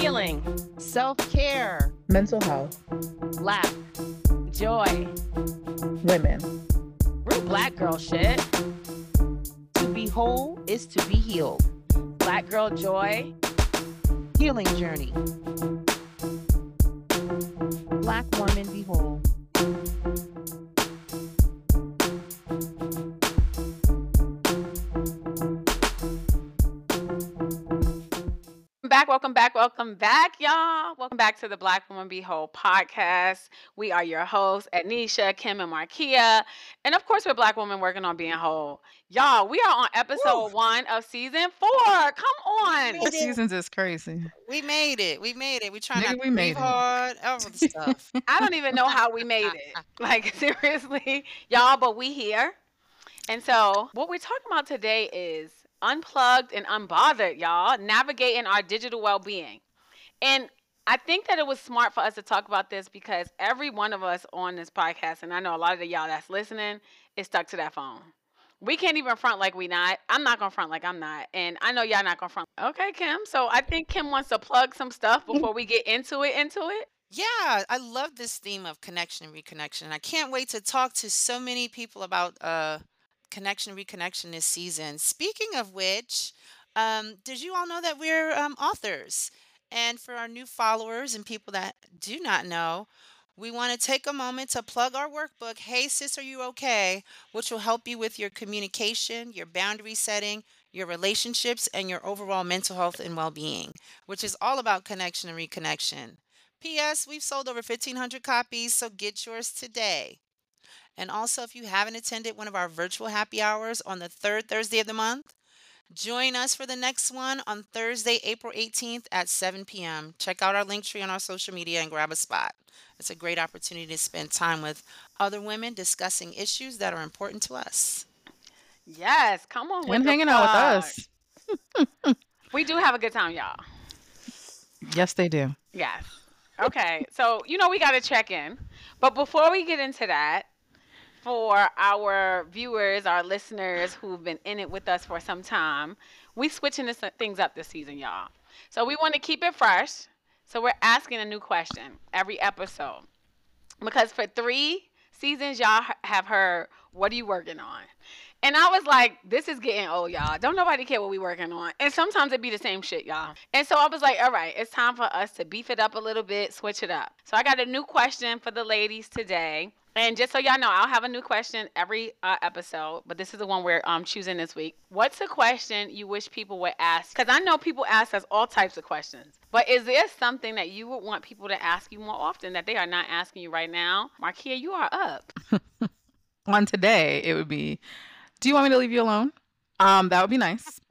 healing, self-care, mental health, Black, joy, women. real Black girl shit. To be whole is to be healed. Black girl joy, healing journey. Black woman be whole. Welcome back, y'all. Welcome back to the Black Woman Be Whole podcast. We are your hosts, Anisha, Kim, and Markia. And of course, we're Black women working on being whole. Y'all, we are on episode 1 of season 4. Come on. We made it. Seasons is crazy. We made it. We trying Nigga, not we to made breathe it. hard. All the stuff. I don't even know how we made it. Like, seriously, y'all, but we here. And so, what we're talking about today is unplugged and unbothered, y'all, navigating our digital well-being. And I think that it was smart for us to talk about this because every one of us on this podcast, and I know a lot of y'all that's listening, is stuck to that phone. We can't even front like we not. I'm not going to front like I'm not. And I know y'all not going to front. Okay, Kim. So I think Kim wants to plug some stuff before we get into it. Yeah, I love this theme of connection and reconnection. And I can't wait to talk to so many people about connection and reconnection this season. Speaking of which, did you all know that we're authors? And for our new followers and people that do not know, we want to take a moment to plug our workbook, Hey Sis, Are You Okay? Which will help you with your communication, your boundary setting, your relationships, and your overall mental health and well-being, which is all about connection and reconnection. P.S. We've sold over 1,500 copies, so get yours today. And also, if you haven't attended one of our virtual happy hours on the third Thursday of the month, join us for the next one on Thursday, April 18th at 7 p.m. Check out our link tree on our social media and grab a spot. It's a great opportunity to spend time with other women discussing issues that are important to us. Yes, come on with And the hanging out with plug. us. We do have a good time, y'all. Yes, they do. Yes. Okay, so we got to check in. But before we get into that, for our viewers, our listeners who've been in it with us for some time, we switching things up this season, y'all. So we want to keep it fresh. So we're asking a new question every episode. Because for 3 seasons, y'all have heard, what are you working on? And I was like, this is getting old, y'all. Don't nobody care what we working on. And sometimes it be the same shit, y'all. And so I was like, all right, it's time for us to beef it up a little bit, switch it up. So I got a new question for the ladies today. And just so y'all know, I'll have a new question every episode, but this is the one we're choosing this week. What's a question you wish people would ask? Because I know people ask us all types of questions. But is there something that you would want people to ask you more often that they are not asking you right now? Markia, you are up. On today, it would be, do you want me to leave you alone? That would be nice.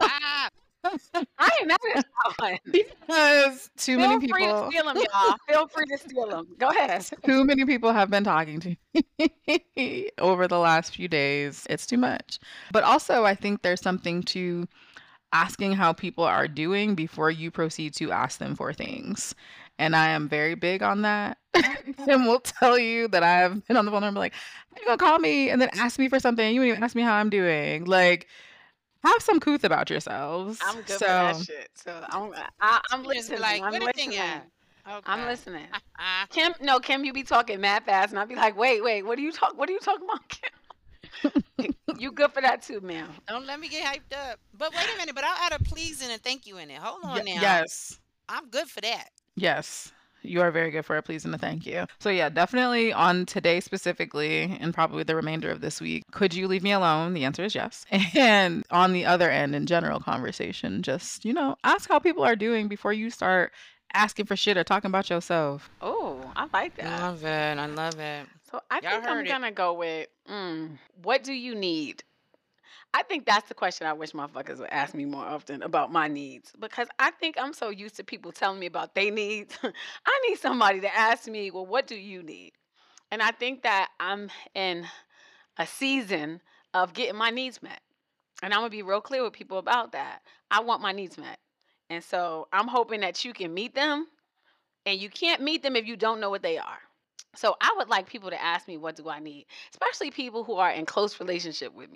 I ain't mad at that one. Because too many Feel free to people, steal them, y'all. Feel free to steal them. Go ahead. too many people have been talking to me over the last few days. It's too much. But also, I think there's something to asking how people are doing before you proceed to ask them for things. And I am very big on that. And will tell you that I have been on the phone and be like, how you gonna call me and then ask me for something? You wouldn't even ask me how I'm doing. Like, have some couth about yourselves. I'm good for that shit. So I'm You just be listening. like, I'm where the listening. thing at? Okay. I'm listening. Kim, you be talking mad fast, and I'll be like, wait, what are you talking about, Kim? You good for that too, ma'am. Don't let me get hyped up. But wait a minute, but I'll add a please and a thank you in it. Hold on now. Yes. I'm good for that. Yes. You are very good for a please and a thank you. So yeah, definitely on today specifically, and probably the remainder of this week, could you leave me alone? The answer is yes. And on the other end, in general conversation, just, ask how people are doing before you start asking for shit or talking about yourself. Oh, I like that. I love it. So I Y'all think I'm heard it. gonna go with, what do you need? I think that's the question I wish motherfuckers would ask me more often about my needs. Because I think I'm so used to people telling me about their needs. I need somebody to ask me, well, what do you need? And I think that I'm in a season of getting my needs met. And I'm going to be real clear with people about that. I want my needs met. And so I'm hoping that you can meet them. And you can't meet them if you don't know what they are. So I would like people to ask me, what do I need? Especially people who are in close relationship with me.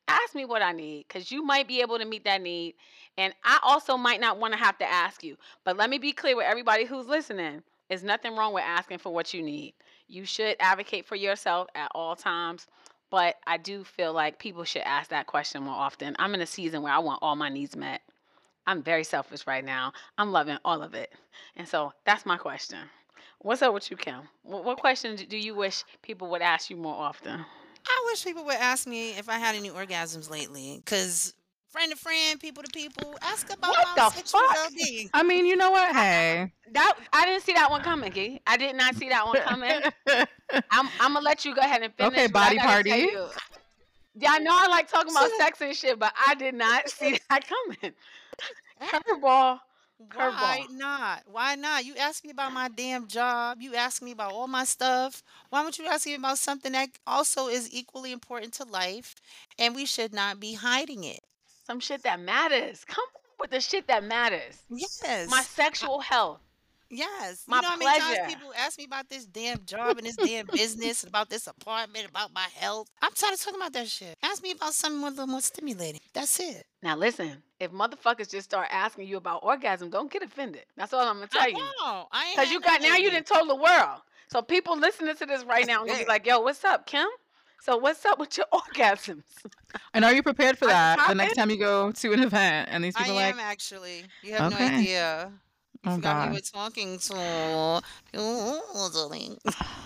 ask me what I need, because you might be able to meet that need. And I also might not want to have to ask you. But let me be clear with everybody who's listening. There's nothing wrong with asking for what you need. You should advocate for yourself at all times. But I do feel like people should ask that question more often. I'm in a season where I want all my needs met. I'm very selfish right now. I'm loving all of it. And so that's my question. What's up with you, Kim? What question do you wish people would ask you more often? I wish people would ask me if I had any orgasms lately, because friend to friend, people to people, ask about What my the sexual fuck? well-being. I mean, you know what? Hey. I didn't see that one coming, Gee. I did not see that one coming. I'm gonna let you go ahead and finish. Okay, but I body gotta tell party. you. Yeah, I know I like talking about sex and shit, but I did not see that coming. Curveball. Why not? Why not? You ask me about my damn job. You ask me about all my stuff. Why don't you ask me about something that also is equally important to life, and we should not be hiding it? Some shit that matters. Come on with the shit that matters. My Yes. sexual health. Yes. My You know how many times pleasure. people ask me about this damn job and this damn business, about this apartment, about my health? I'm tired of talking about that shit. Ask me about something a little more stimulating. That's it. Now listen, if motherfuckers just start asking you about orgasm, don't get offended. That's all I'm gonna I tell you. know. I ain't Cause had you no got now you lately. done told the world. So people listening to this right now are gonna be like, yo, what's up, Kim? So what's up with your orgasms? And are you prepared for I can that the pop next in. time you go to an event and these I people are like, am actually. You have no okay, idea. You oh forgot who you God. were talking to. Oh, darling.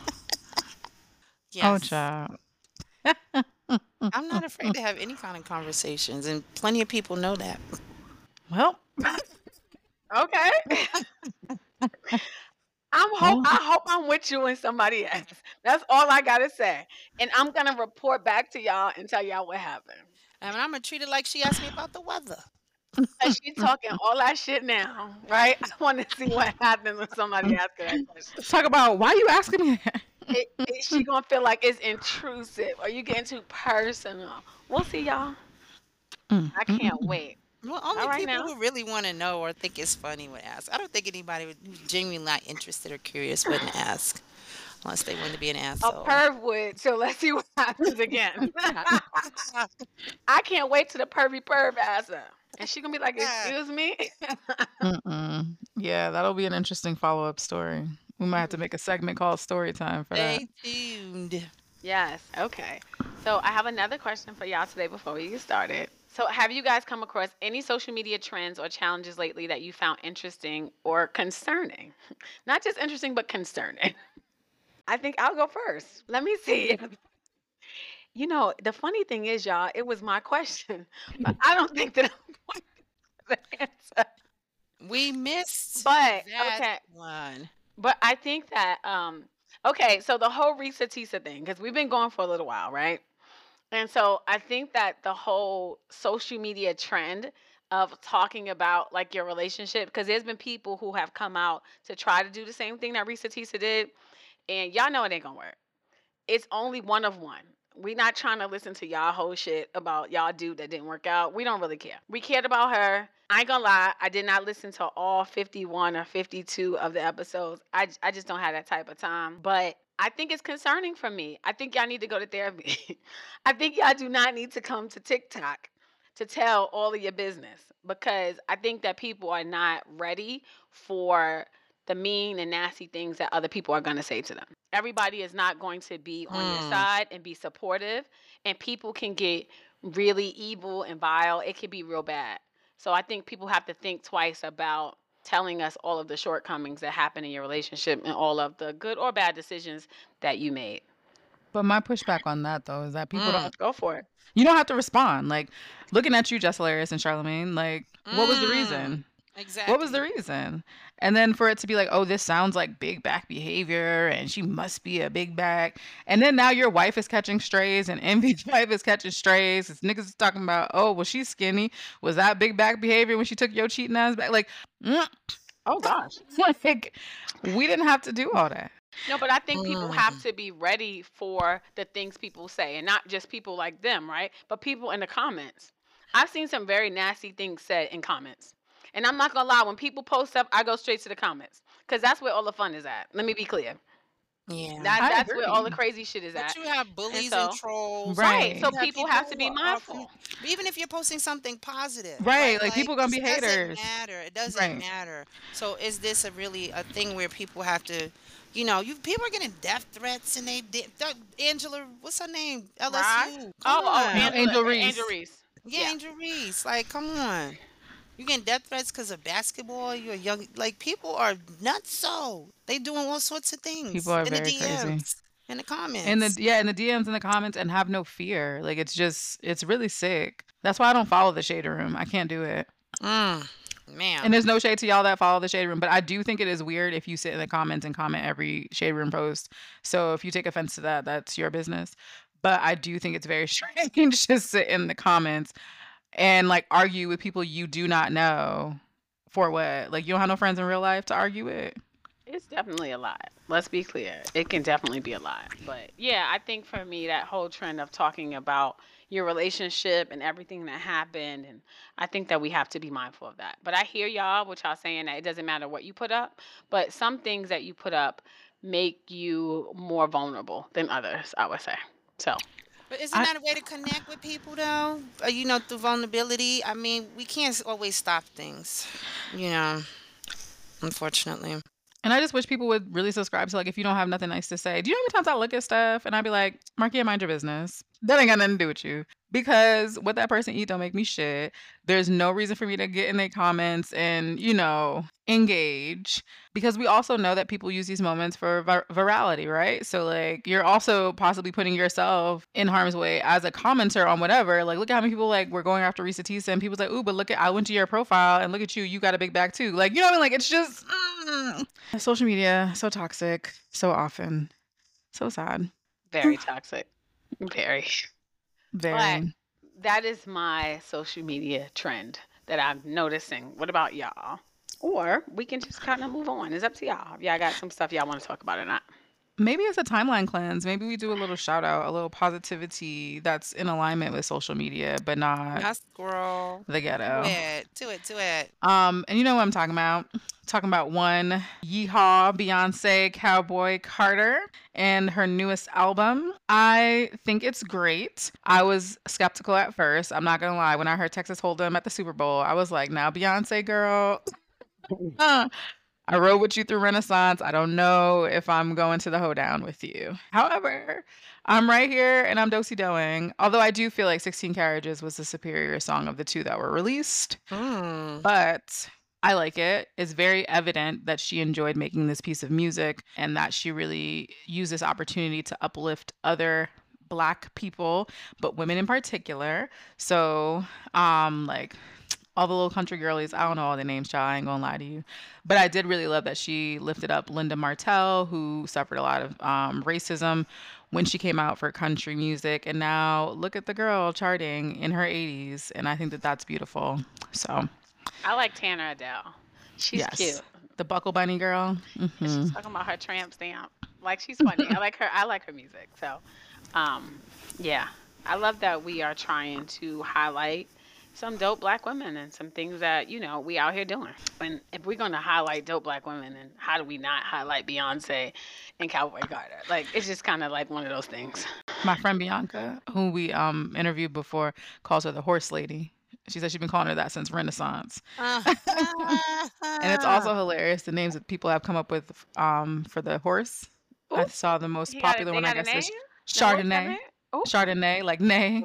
Oh, Yes. child. I'm not afraid to have any kind of conversations, and plenty of people know that. Well, Okay. well, I hope I'm with you and somebody else. That's all I gotta say. And I'm gonna report back to y'all and tell y'all what happened. I mean, I'm gonna treat it like she asked me about the weather. Cause she talking all that shit now, right? I want to see what happens when somebody asks her that question. talk about why you asking me that? She gonna feel like it's intrusive or you getting too personal. We'll see, y'all. I can't wait. Well, All only right people now. who really want to know or think it's funny would ask. I don't think anybody who's genuinely not interested or curious wouldn't ask, unless they want to be an A asshole. perv would. So let's see what happens again. I can't wait till the perv asks her. And she gonna be like, excuse me? Mm-mm. Yeah, that'll be an interesting follow-up story. We might have to make a segment called Story Time for that. Stay tuned. Yes. Okay. So I have another question for y'all today before we get started. So have you guys come across any social media trends or challenges lately that you found interesting or concerning? Not just interesting, but concerning. I think I'll go first. Let me see. You know, the funny thing is, y'all, it was my question, but I don't think that I'm going to answer. We missed But that okay, one. but I think that okay, so the whole Risa Tisa thing, because we've been going for a little while, right? And so I think that the whole social media trend of talking about like your relationship, because there's been people who have come out to try to do the same thing that Risa Tisa did, and y'all know it ain't gonna work. It's only one of one. We not trying to listen to y'all whole shit about y'all dude that didn't work out. We don't really care. We cared about her. I ain't gonna lie, I did not listen to all 51 or 52 of the episodes. I just don't have that type of time. But I think it's concerning for me. I think y'all need to go to therapy. I think y'all do not need to come to TikTok to tell all of your business, because I think that people are not ready for the mean and nasty things that other people are going to say to them. Everybody is not going to be on your side and be supportive, and people can get really evil and vile. It can be real bad. So I think people have to think twice about telling us all of the shortcomings that happen in your relationship and all of the good or bad decisions that you made. But my pushback on that though is that people don't. Go for it. You don't have to respond. Like looking at you, Jess Hilarious and Charlemagne. Like, what was the Mm, reason? exactly. What was the reason? And then for it to be like, oh, this sounds like big back behavior and she must be a big back. And then now your wife is catching strays and Envy's wife is catching strays. This niggas is talking about, oh, was she skinny? Was that big back behavior when she took your cheating ass back? Like, Oh gosh. like, we didn't have to do all that. No, but I think people Mm. have to be ready for the things people say, and not just people like them, right? But people in the comments. I've seen some very nasty things said in comments. And I'm not gonna lie, when people post up, I go straight to the comments. Because that's where all the fun is at. Let me be clear. Yeah. That I that's where all the agree. crazy shit is But at. you have And bullies and so, trolls, right. Right. So you have people people have to who be are mindful. even if you're posting something positive, Right. right? Like Like people gonna be it doesn't haters. matter. It doesn't Right. matter. So is this a really a thing where people have to, you people are getting death threats and they did Angela, what's her name? Right? LSU. Come Oh, No, on. Angel Angel Reese. Reese. Yeah, Yeah. Angel Reese. Like, come on. You getting death threats because of basketball? You're young. Like, people are nuts. So they doing all sorts of People things are in the very crazy. DMs, in the comments. In the DMs in the comments and have no fear. Like it's really sick. That's why I don't follow the Shade Room. I can't do it. Mm, And man. there's no shade to y'all that follow the Shade Room, but I do think it is weird if you sit in the comments and comment every Shade Room post. So if you take offense to that, that's your business. But I do think it's very strange to sit in the comments and like argue with people you do not know for what? Like you don't have no friends in real life to argue with. It's definitely a lot. Let's be clear. It can definitely be a lot. But yeah, I think for me, that whole trend of talking about your relationship and everything that happened, and I think that we have to be mindful of that. But I hear y'all, what y'all saying that it doesn't matter what you put up, but some things that you put up make you more vulnerable than others, I would say. So, But isn't I that a way to connect with people, though? Through vulnerability. I mean, we can't always stop things, you know, unfortunately. and I just wish people would really subscribe to like if you don't have nothing nice to say. Do you know how many times I look at stuff and I'd be like, Marky, mind your business. That ain't got nothing to do with you. Because what that person eat don't make me shit. There's no reason for me to get in their comments and, engage. Because we also know that people use these moments for virality, right? So like you're also possibly putting yourself in harm's way as a commenter on whatever. Like look at how many people like were going after Risa Tisa and people's like, ooh, but look at I went to your profile and look at you, you got a big bag too. Like, you know what I mean? Like it's just social media, so toxic, so often, so sad. very toxic. Very. But Very. that is my social media trend that I'm noticing. What about y'all? Or we can just kind of move on. It's up to y'all. If y'all got some stuff y'all want to talk about or not. Maybe it's a timeline cleanse. Maybe we do a little shout out, a little positivity that's in alignment with social media, but not Yes, girl. the Do ghetto. it. Do it. Do it. And you know what I'm talking about? Talking about one Yeehaw Beyonce Cowboy Carter and her newest album. I think it's great. I was skeptical at first. I'm not gonna lie. When I heard Texas Hold'em at the Super Bowl, I was like, now Beyonce girl. uh, I rode with you through Renaissance. I don't know if I'm going to the hoedown with you. However, I'm right here and I'm dosey doing. Although I do feel like 16 Carriages was the superior song of the two that were released. Mm. But I like it. It's very evident that she enjoyed making this piece of music and that she really used this opportunity to uplift other Black people, but women in particular. So, like all the little country girlies, I don't know all the names, child. I ain't gonna lie to you. But I did really love that she lifted up Linda Martell, who suffered a lot of racism when she came out for country music. And now look at the girl charting in her 80s. And I think that that's beautiful. So, I like Tanner Adele. She's yes, cute. the Buckle Bunny girl. And she's Hmm. talking about her tramp stamp. Like she's funny. I like her. I like her music. So, um, yeah, I love that we are trying to highlight some dope Black women and some things that we out here doing. And if we're gonna highlight dope Black women, then how do we not highlight Beyonce and Cowboy Carter? Like it's just kind of like one of those things. My friend Bianca, who we interviewed before, calls her the horse lady. She said she's been calling her that since Renaissance. Uh, And it's also hilarious the names that people have come up with for the horse. I Ooh, saw the most he got it. popular They one, I got a guess, name. is The horse got a Chardonnay. name. Oh, Chardonnay, like nay.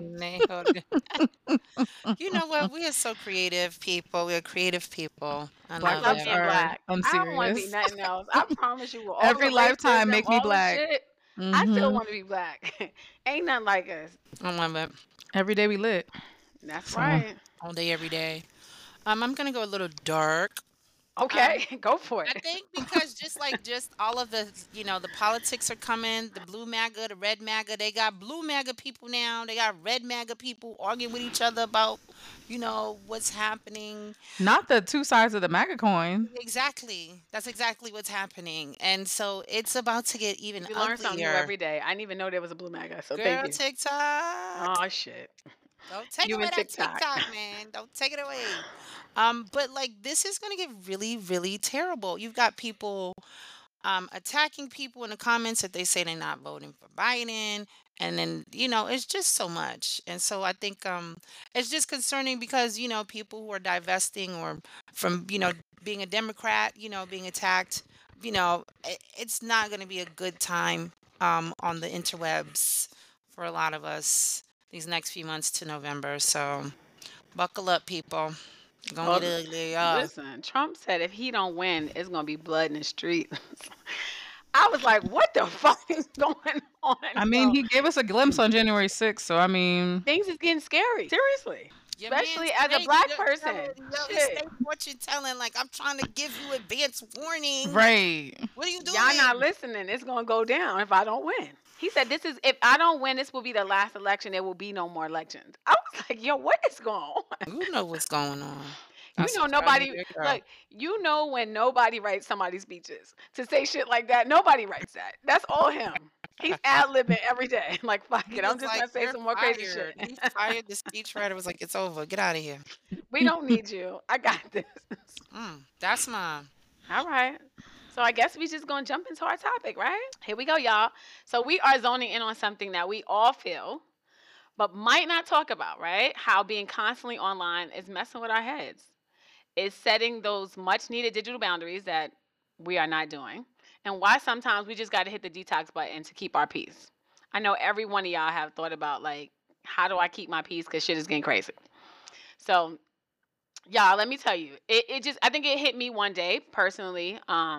you know what? We are so creative people. We are creative people. I Black I love love folks it. being are Black. I don't want to be unserious. nothing else. I promise you, with all Every the lifetime racism, make me all the Black. shit, I still Hmm. want to be Black. Ain't nothing like us. I love it. Every day we lit. That's So right. All day, every day. I'm gonna go a little dark. Um, Okay, go for I it. think because just all of the the politics are coming, the blue MAGA, the red MAGA, they got blue MAGA people now, they got red MAGA people arguing with each other about, what's happening. not the two sides of the MAGA coin. Exactly. That's exactly what's happening. And so it's about to get even You learn something new uglier. every day. I didn't even know there was a blue MAGA, so thank Girl, you. TikTok. Oh shit. Don't take You away and that TikTok. TikTok, man. Don't take it away. But like this is gonna get really, really terrible. You've got people attacking people in the comments if they say they're not voting for Biden. And then, it's just so much. And so I think it's just concerning because, people who are divesting or from, being a Democrat, being attacked, it's not going to be a good time on the interwebs for a lot of us these next few months to November. So buckle up, people. It's gonna Well, get ugly, y'all. listen, Trump said if he don't win, it's gonna be blood in the street. I was like, what the fuck is going on? I mean, So he gave us a glimpse on January 6th, so I mean, things is getting scary. Seriously. Your man Especially as a snake, black yo, person. it's Shit. snake fortune telling. Like, I'm trying to give you advance warning. right. What are you doing? Y'all not listening. It's gonna go down if I don't win. He said this is if I don't win, this will be the last election. There will be no more elections. I was like, yo, what is going on? You know what's going on. You That's know what's happening. nobody girl. look, you know when nobody writes somebody's speeches to say shit like that. Nobody writes that. That's all him. He's ad-libbing every day. Like, fuck He it. I'm was just like, gonna say "You're some more crazy fired." shit. He fired the speechwriter. Was like, "It's over. Get out of here." We don't need you. I got this. That's mine. All right. So I guess we just gonna jump into our topic, right? Here we go, y'all. So we are zoning in on something that we all feel, but might not talk about, right? How being constantly online is messing with our heads. It's setting those much needed digital boundaries that we are not doing. And why sometimes we just gotta hit the detox button to keep our peace. I know every one of y'all have thought about like, how do I keep my peace? Because shit is getting crazy. So y'all, let me tell you, it just I think it hit me one day personally.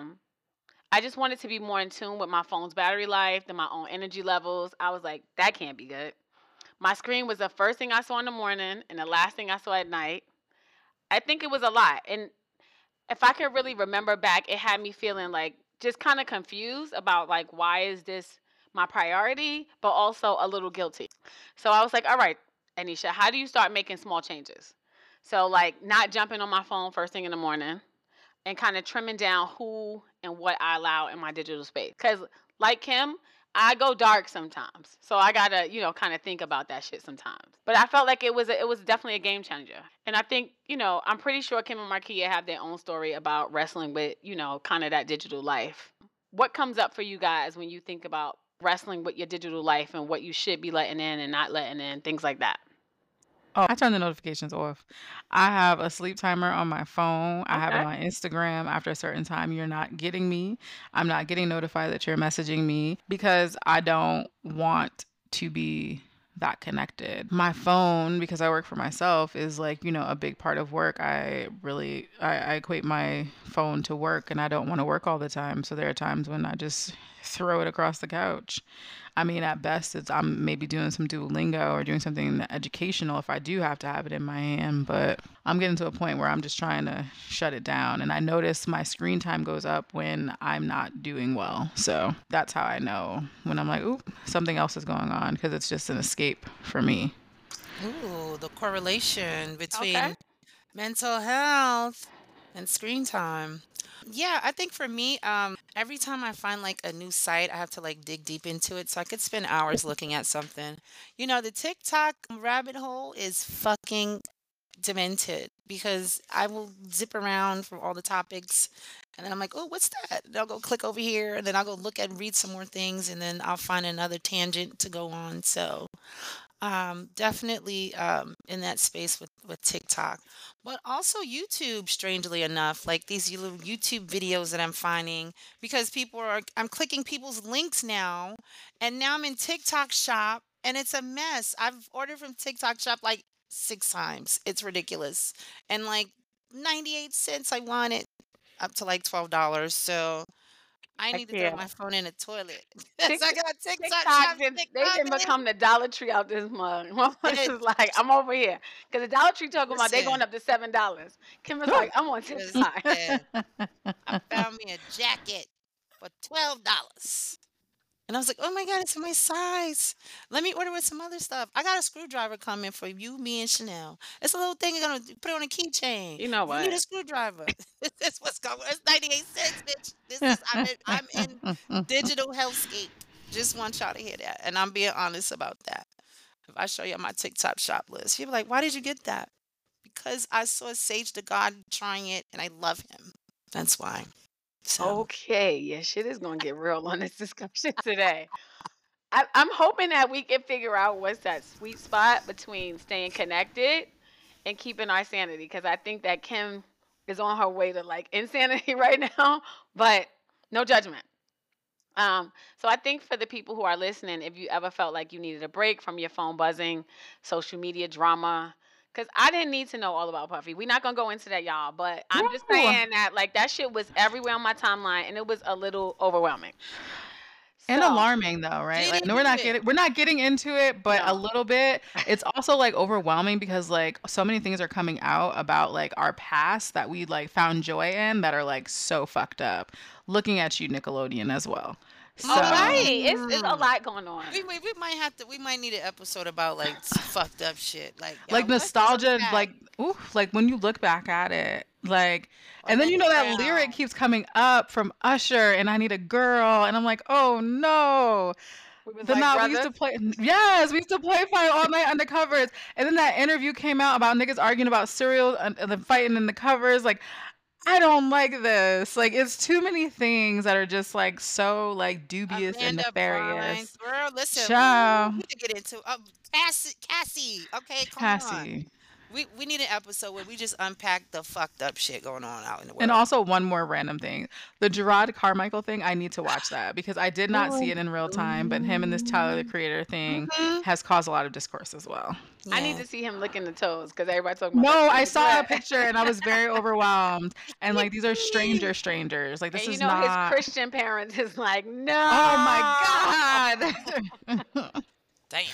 I just wanted to be more in tune with my phone's battery life and my own energy levels. I was like, that can't be good. My screen was the first thing I saw in the morning and the last thing I saw at night. I think it was a lot. And if I could really remember back, it had me feeling like just kind of confused about like, why is this my priority, but also a little guilty. So I was like, all right, Anisha, how do you start making small changes? So, like, not jumping on my phone first thing in the morning, and kind of trimming down who and what I allow in my digital space. Because, like Kim, I go dark sometimes, so I gotta, kind of think about that shit sometimes. But I felt like it was definitely a game changer, and I think, I'm pretty sure Kim and Markia have their own story about wrestling with, kind of that digital life. What comes up for you guys when you think about wrestling with your digital life and what you should be letting in and not letting in, things like that? Oh, I turn the notifications off. I have a sleep timer on my phone. I have it Okay. on Instagram. After a certain time, you're not getting me. I'm not getting notified that you're messaging me because I don't want to be that connected. My phone, because I work for myself, is like, a big part of work. I equate my phone to work and I don't want to work all the time. So there are times when I just throw it across the couch. I mean, at best, I'm maybe doing some Duolingo or doing something educational if I do have to have it in my hand. But I'm getting to a point where I'm just trying to shut it down. And I notice my screen time goes up when I'm not doing well. So that's how I know when I'm like, oop, something else is going on because it's just an escape for me. Ooh, the correlation Okay. between mental health and screen time. Yeah, I think for me, every time I find like a new site, I have to like dig deep into it. So I could spend hours looking at something. The TikTok rabbit hole is fucking demented because I will zip around for all the topics and then I'm like, oh, what's that? And I'll go click over here and then I'll go look and read some more things and then I'll find another tangent to go on. So definitely in that space with TikTok, but also YouTube. Strangely enough, like these little YouTube videos that I'm finding because I'm clicking people's links now, and now I'm in TikTok Shop, and it's a mess. I've ordered from TikTok Shop like 6 times. It's ridiculous, and like 98 cents I want it up to like $12. So I Heck need to throw yeah. my phone in the toilet. So I Tik- got TikTok TikTok Shop, they TikTok, didn't become the Dollar Tree out this mug. Motherfuckers man. is like, I'm over here. Because the Dollar Tree talking about they Listen, going up to $7. Kim is like, I'm on TikTok. listen. I found me a jacket for $12. And I was like, oh my God, it's my size. Let me order with some other stuff. I got a screwdriver coming for you, me, and Chanel. It's a little thing you're going to put on a keychain. You know If you need a what? screwdriver, this is what's going on. It's 98 cents, bitch. I'm in digital hellscape. Just want y'all to hear that. And I'm being honest about that. If I show you my TikTok shop list, you'll be like, why did you get that? Because I saw Sage the God trying it and I love him. That's why. So Okay, yeah, shit is gonna get real on this discussion today. I'm hoping that we can figure out what's that sweet spot between staying connected and keeping our sanity. Because I think that Kim is on her way to like insanity right now, but no judgment. So I think for the people who are listening, if you ever felt like you needed a break from your phone buzzing, social media drama, because I didn't need to know all about Puffy. We're not gonna go into that, y'all. But I'm just No. saying that like that shit was everywhere on my timeline, and it was a little overwhelming. And So alarming though, right? get Like no, into it. we're not getting into it, but a no, little bit. It's also like overwhelming because like so many things are coming out about like our past that we like found joy in that are like so fucked up. Looking at you, Nickelodeon, as well. all right, So it's a lot going on. We might have to. We might need an episode about like fucked up shit. Like like let's nostalgia, unpack. like ooh, like when you look back at it, like, Or and then Let you It know that lyric Down. keeps coming up from Usher, and I need a girl, and I'm like, oh no. We was The like not we used to brothers. play, yes, we used to play Fight All Night Undercovers, and then that interview came out about niggas arguing about cereal and then fighting in the covers. Like, I don't like this. Like, it's too many things that are just like so like dubious and Amanda Bynes, nefarious. girl, listen, Ciao, we could get into Cassie. Okay, come on. Cassie. We need an episode where we just unpack the fucked up shit going on out in the And world. also one more random thing. The Gerard Carmichael thing, I need to watch that because I did not see it in real time, but him and this Tyler the Creator thing Mhm. has caused a lot of discourse as well. I need Yeah. to see him licking the toes because everybody talking about No, that I shit. saw a But picture and I was very overwhelmed. And like these are strangers. Like and this you is know his not. Christian parents is like, Oh my no. God. Damn.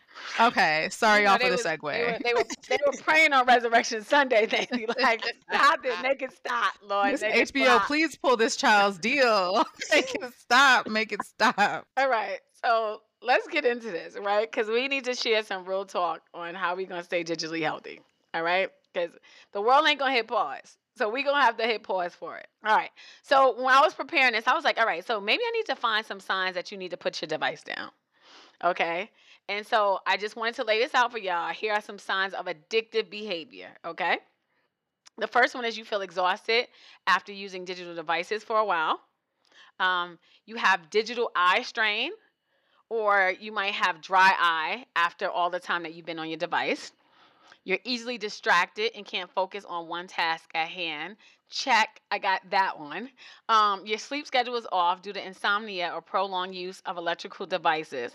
Okay, sorry You know y'all for they the was segue. they were praying on Resurrection Sunday. They be like, stop it, make it stop, Lord, Miss make it HBO, stop. please pull this child's deal. Make it stop. Make it stop. All right, so let's get into this, right? Because we need to share some real talk on how we gonna stay digitally healthy. All right, because the world ain't gonna hit pause. So we gonna have to hit pause for it. All right. So when I was preparing this, I was like, all right, so maybe I need to find some signs that you need to put your device down. Okay. And so I just wanted to lay this out for y'all. Here are some signs of addictive behavior. Okay. The first one is you feel exhausted after using digital devices for a while. You have digital eye strain, or you might have dry eye after all the time that you've been on your device. You're easily distracted and can't focus on one task at hand. Check, I got that one. Your sleep schedule is off due to insomnia or prolonged use of electrical devices.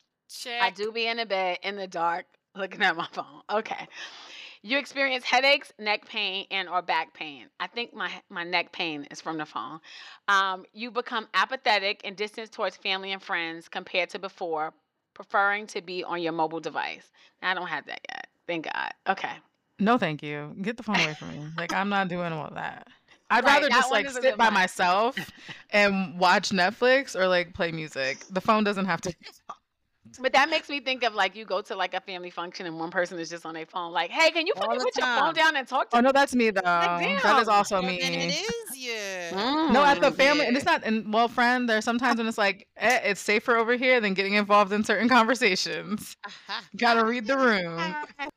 I Check. do be in the bed in the dark looking at my phone. Okay. You experience headaches, neck pain, and or back pain. I think my neck pain is from the phone. You become apathetic and distant towards family and friends compared to before, preferring to be on your mobile device. Now, I don't have that yet. Thank God. Okay. No, thank you. Get the phone away from me. Like, I'm not doing all that. I'd Right. rather That just one like is a sit good by one. myself and watch Netflix or like play music. The phone doesn't have to. But that makes me think of like you go to like a family function and one person is just on their phone. Like, hey, can you All fucking the put your phone time. down and talk to Oh me? no, that's me though. Like, That is damn. also Well, then it me. is you. No, at the Mm. family, and Yeah. it's not. And well, friend, there's sometimes when it's like it's safer over here than getting involved in certain conversations. Gotta read the room.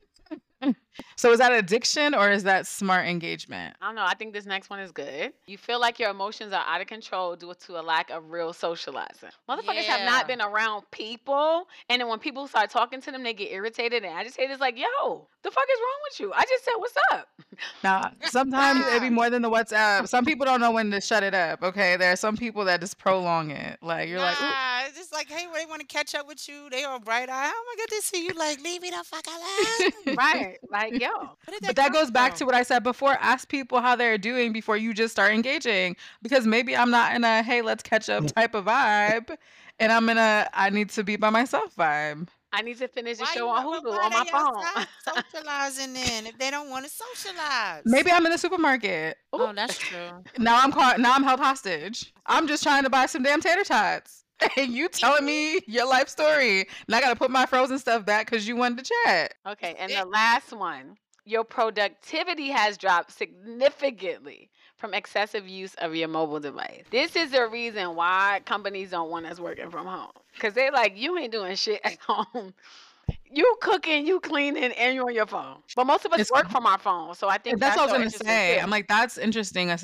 So is that addiction or is that smart engagement? I don't know. I think this next one is good. You feel like your emotions are out of control due to a lack of real socializing. Motherfuckers have Yeah. not been around people, and then when people start talking to them, they get irritated and agitated. It's like, yo, the fuck is wrong with you? I just said, what's up? Now, sometimes it'd be Ah. more than the WhatsApp. Some people don't know when to shut it up. Okay, there are some people that just prolong it. Like you're like, "Ooh." Nah, it's just like, hey, they want to catch up with you. They all bright eyed. Oh my God, they see you like, leave me the fuck alone. Right. Like, yo. Where did But that come goes back from? to what I said before. Ask people how they're doing before you just start engaging. Because maybe I'm not in a hey, let's catch up type of vibe, and I'm in a I need to be by myself vibe. I need to finish the Why show you on but Hulu why on my they phone. outside socializing then if they don't want to socialize? Maybe I'm in the supermarket. Oh, that's true. Now I'm caught. Now I'm held hostage. I'm just trying to buy some damn tater tots. And you telling me your life story, and I gotta put my frozen stuff back because you wanted to chat. Okay, and the last one, your productivity has dropped significantly from excessive use of your mobile device. This is the reason why companies don't want us working from home. Because they're like, you ain't doing shit at home. You cooking, you cleaning, and you're on your phone. But most of us It's work from our phone. So I think That's what I was so gonna interesting say. too. I'm like, that's interesting. I think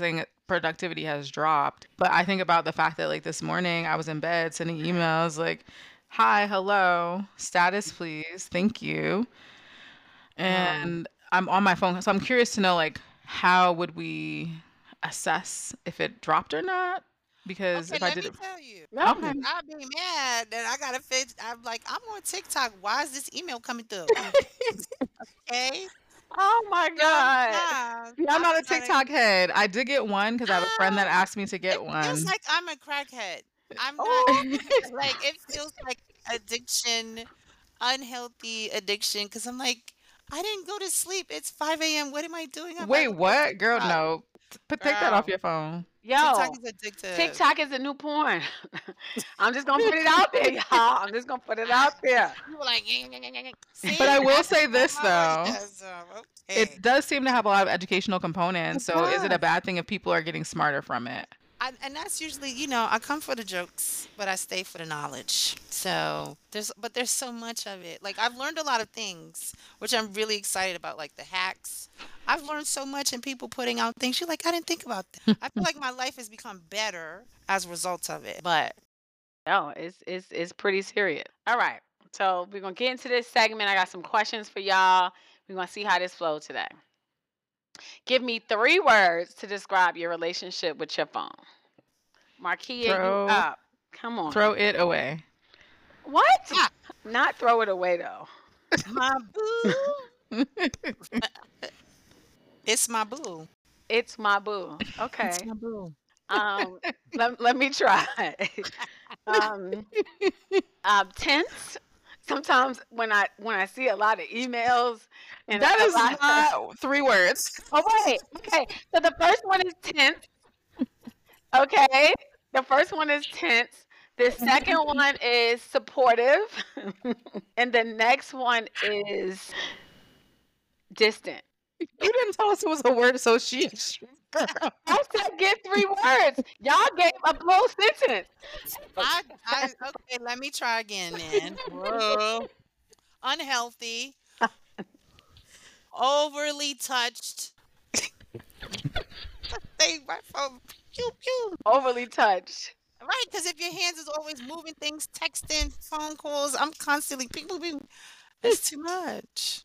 productivity has dropped. But I think about the fact that like this morning I was in bed sending emails like, hi, hello, status please, thank you. And I'm on my phone. So I'm curious to know like how would we assess if it dropped or not? Because Okay, if I let did me it, tell you. No. okay. I'll be mad that I gotta fix. I'm like, I'm on TikTok. Why is this email coming through? Okay. Oh my God. Sometimes Yeah, I'm I not a gotta. TikTok head. I did get one because I have a friend that Ah, asked me to it get feels one. like I'm a crackhead. I'm not Oh, like it feels like addiction, unhealthy addiction. Because I'm like, I didn't go to sleep. It's 5 a.m. What am I doing? I might Wait, as well go what? Girl, TikTok. no. Take that off Girl, your phone. TikTok yo, is addictive. TikTok is the new porn. I'm just gonna put it out there, y'all. I'm just gonna put it out there. You were like, But see, I will that's say where this my though. orgasm. Okay. It does seem to have a lot of educational components. It So is it a does. bad thing if people are getting smarter from it? And that's usually, I come for the jokes, but I stay for the knowledge. So there's so much of it. Like I've learned a lot of things, which I'm really excited about, like the hacks. I've learned so much and people putting out things. You're like, I didn't think about that. I feel like my life has become better as a result of it. But No, it's pretty serious. All right. So we're gonna get into this segment. I got some questions for y'all. We're gonna see how this flows today. Give me 3 words to describe your relationship with your phone. Markia, you Throw up. Come on. throw it away. What? ah, Not throw it away though. my boo, it's my boo. It's my boo. It's Okay. my boo. Um, let me try. um, tense. Sometimes when I see a lot of emails and That a is lot of, not 3 words. oh wait, okay. So the first one is tense. Okay, the first one is tense. The second one is supportive, and the next one is distant. You didn't tell us it was a word association. Girl. I said get 3 words. Y'all gave a full sentence. Okay, let me try again then. Whoa. Unhealthy, overly touched. They my phone. Pew, pew. Overly touched. Right, because if your hands is always moving things, texting, phone calls, I'm constantly people be it's too much.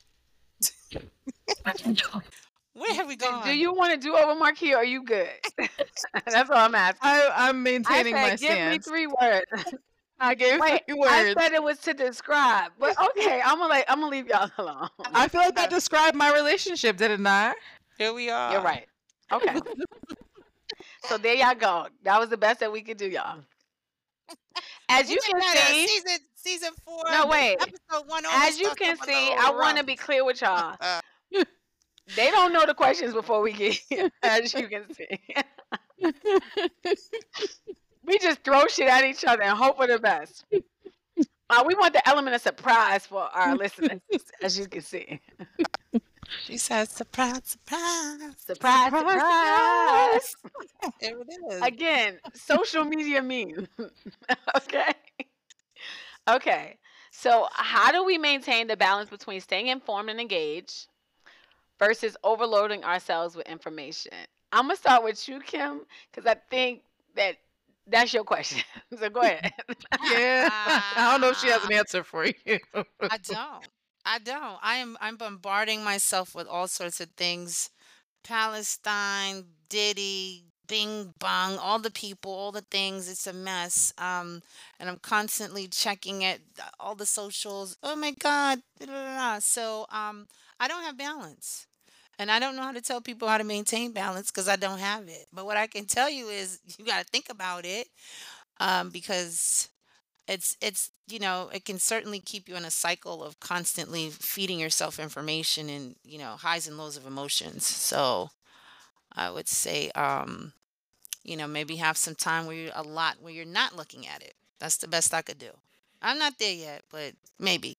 Where have we Do gone? you want to do over Marquis or are you good? That's all I'm asking. I'm I maintaining my said give me stance. 3 words. I gave Wait, 3 I words. said it was to describe. But okay, I'm gonna leave y'all alone. I feel like that described my relationship, did it not? Here we are. You're right. Okay. So there y'all go. That was the best that we could do, y'all. As We you did can better. see, Season 4, no wait. episode 1 always As you starts can off a see, little I want to rough. be clear with y'all. They don't know the questions before we get here, as you can see. We just throw shit at each other and hope for the best. We want the element of surprise for our listeners, as you can see. She says, surprise, surprise. Surprise, surprise. There it is. Again, social media meme. Okay. Okay. So, how do we maintain the balance between staying informed and engaged versus overloading ourselves with information? I'm gonna start with you, Kim, because I think that's your question. So go ahead. Yeah. I don't know if she has an answer for you. I don't. I'm bombarding myself with all sorts of things. Palestine, Diddy, Bing Bong, all the people, all the things. It's a mess. And I'm constantly checking at all the socials. Oh my God. Da, da, da, da. So I don't have balance. And I don't know how to tell people how to maintain balance because I don't have it. But what I can tell you is you got to think about it because it can certainly keep you in a cycle of constantly feeding yourself information and highs and lows of emotions. So I would say maybe have some time where you're not looking at it. That's the best I could do. I'm not there yet, but maybe.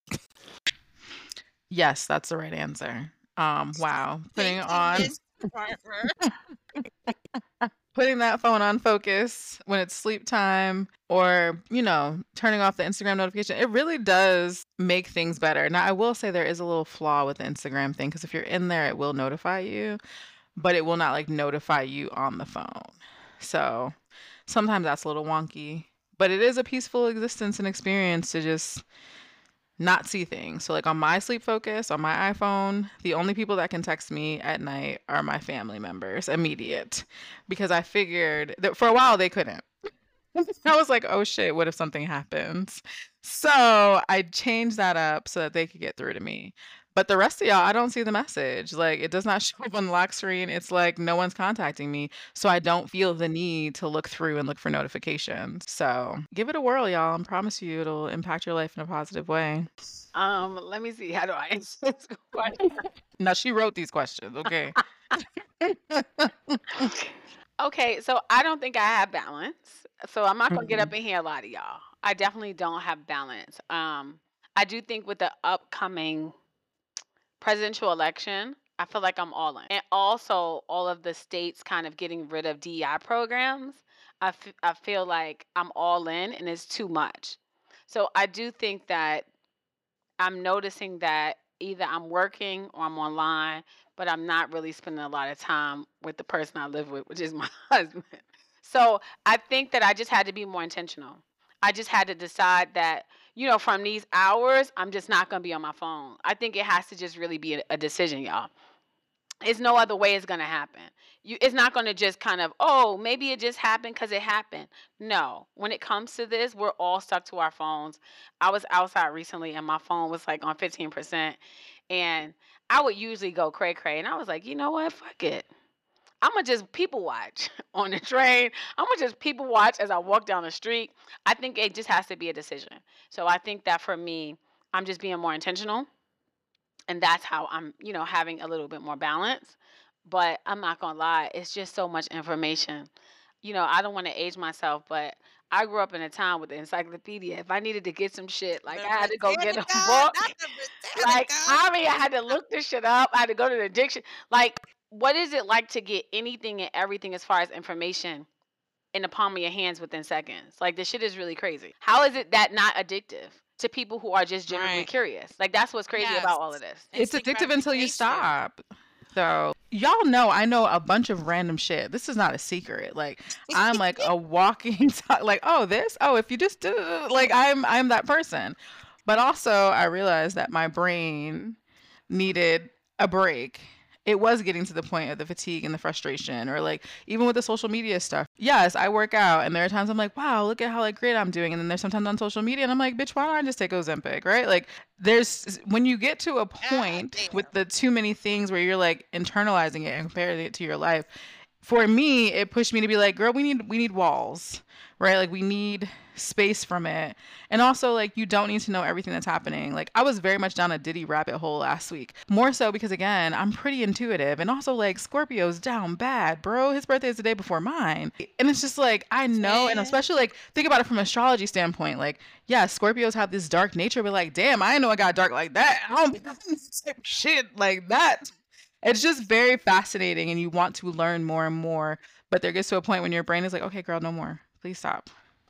Yes, that's the right answer. Wow. Putting Thank you, on Miss Carver. putting that phone on focus when it's sleep time or, turning off the Instagram notification, it really does make things better. Now, I will say there is a little flaw with the Instagram thing because if you're in there, it will notify you. but it will not like notify you on the phone. So sometimes that's a little wonky, but it is a peaceful existence and experience to just not see things. So like on my Sleep Focus, on my iPhone, the only people that can text me at night are my family members, immediate, because I figured that for a while they couldn't. I was like, oh shit, what if something happens? So I changed that up so that they could get through to me. But the rest of y'all, I don't see the message. Like it does not show up on the lock screen. It's like no one's contacting me. So I don't feel the need to look through and look for notifications. So give it a whirl, y'all. I promise you it'll impact your life in a positive way. Let me see. How do I answer this question? Now she wrote these questions, okay? Okay, so I don't think I have balance. So I'm not gonna get Mhm. up in here a lot of y'all. I definitely don't have balance. I do think with the upcoming presidential election, I feel like I'm all in. And also all of the states kind of getting rid of DEI programs. I feel like I'm all in and it's too much. So I do think that I'm noticing that either I'm working or I'm online, but I'm not really spending a lot of time with the person I live with, which is my husband. So I think that I just had to be more intentional. I just had to decide that, from these hours, I'm just not going to be on my phone. I think it has to just really be a decision, y'all. It's no other way it's gonna happen. It's not gonna just kind of, oh, maybe it just happened because it happened. No, when it comes to this, we're all stuck to our phones. I was outside recently and my phone was like on 15%, and I would usually go cray cray, and I was like, you know what, fuck it. I'm gonna just people watch on the train. I'm gonna just people watch as I walk down the street. I think it just has to be a decision. So I think that for me, I'm just being more intentional, and that's how I'm, having a little bit more balance. But I'm not gonna lie, it's just so much information. I don't want to age myself, but I grew up in a time with the encyclopedia. If I needed to get some shit, like The I had to go get a Britannica, book. not the Like Britannica. I mean, I had to look this shit up. I had to go to the dictionary. Like, what is it like to get anything and everything as far as information in the palm of your hands within seconds? Like this shit is really crazy. How is it that not addictive to people who are just genuinely Right. curious? Like that's what's crazy Yes. about all of this. It's Instant addictive until you gratification. stop. So, y'all know I know a bunch of random shit. This is not a secret. Like, I'm like a walking like, oh, this? Oh, if you just do like I'm that person. But also, I realized that my brain needed a break. It was getting to the point of the fatigue and the frustration, or like even with the social media stuff. Yes, I work out, and there are times I'm like, wow, look at how like great I'm doing. And then there's sometimes on social media, and I'm like, bitch, why don't I just take Ozempic, right? Like, there's when you get to a God point with damn. the too many things where you're like internalizing it and comparing it to your life. For me, it pushed me to be like, girl, we need walls, right? Like we need space from it. And also like you don't need to know everything that's happening. Like I was very much down a Diddy rabbit hole last week. More so because again, I'm pretty intuitive, and also like Scorpio's down bad, bro. His birthday is the day before mine. And it's just like I know, and Yeah. especially like think about it from an astrology standpoint. Like, yeah, Scorpios have this dark nature, but like, damn, I didn't know I got dark like that. I don't be shit like that. It's just very fascinating, and you want to learn more and more. But there gets to a point when your brain is like, okay, girl, no more. Please stop.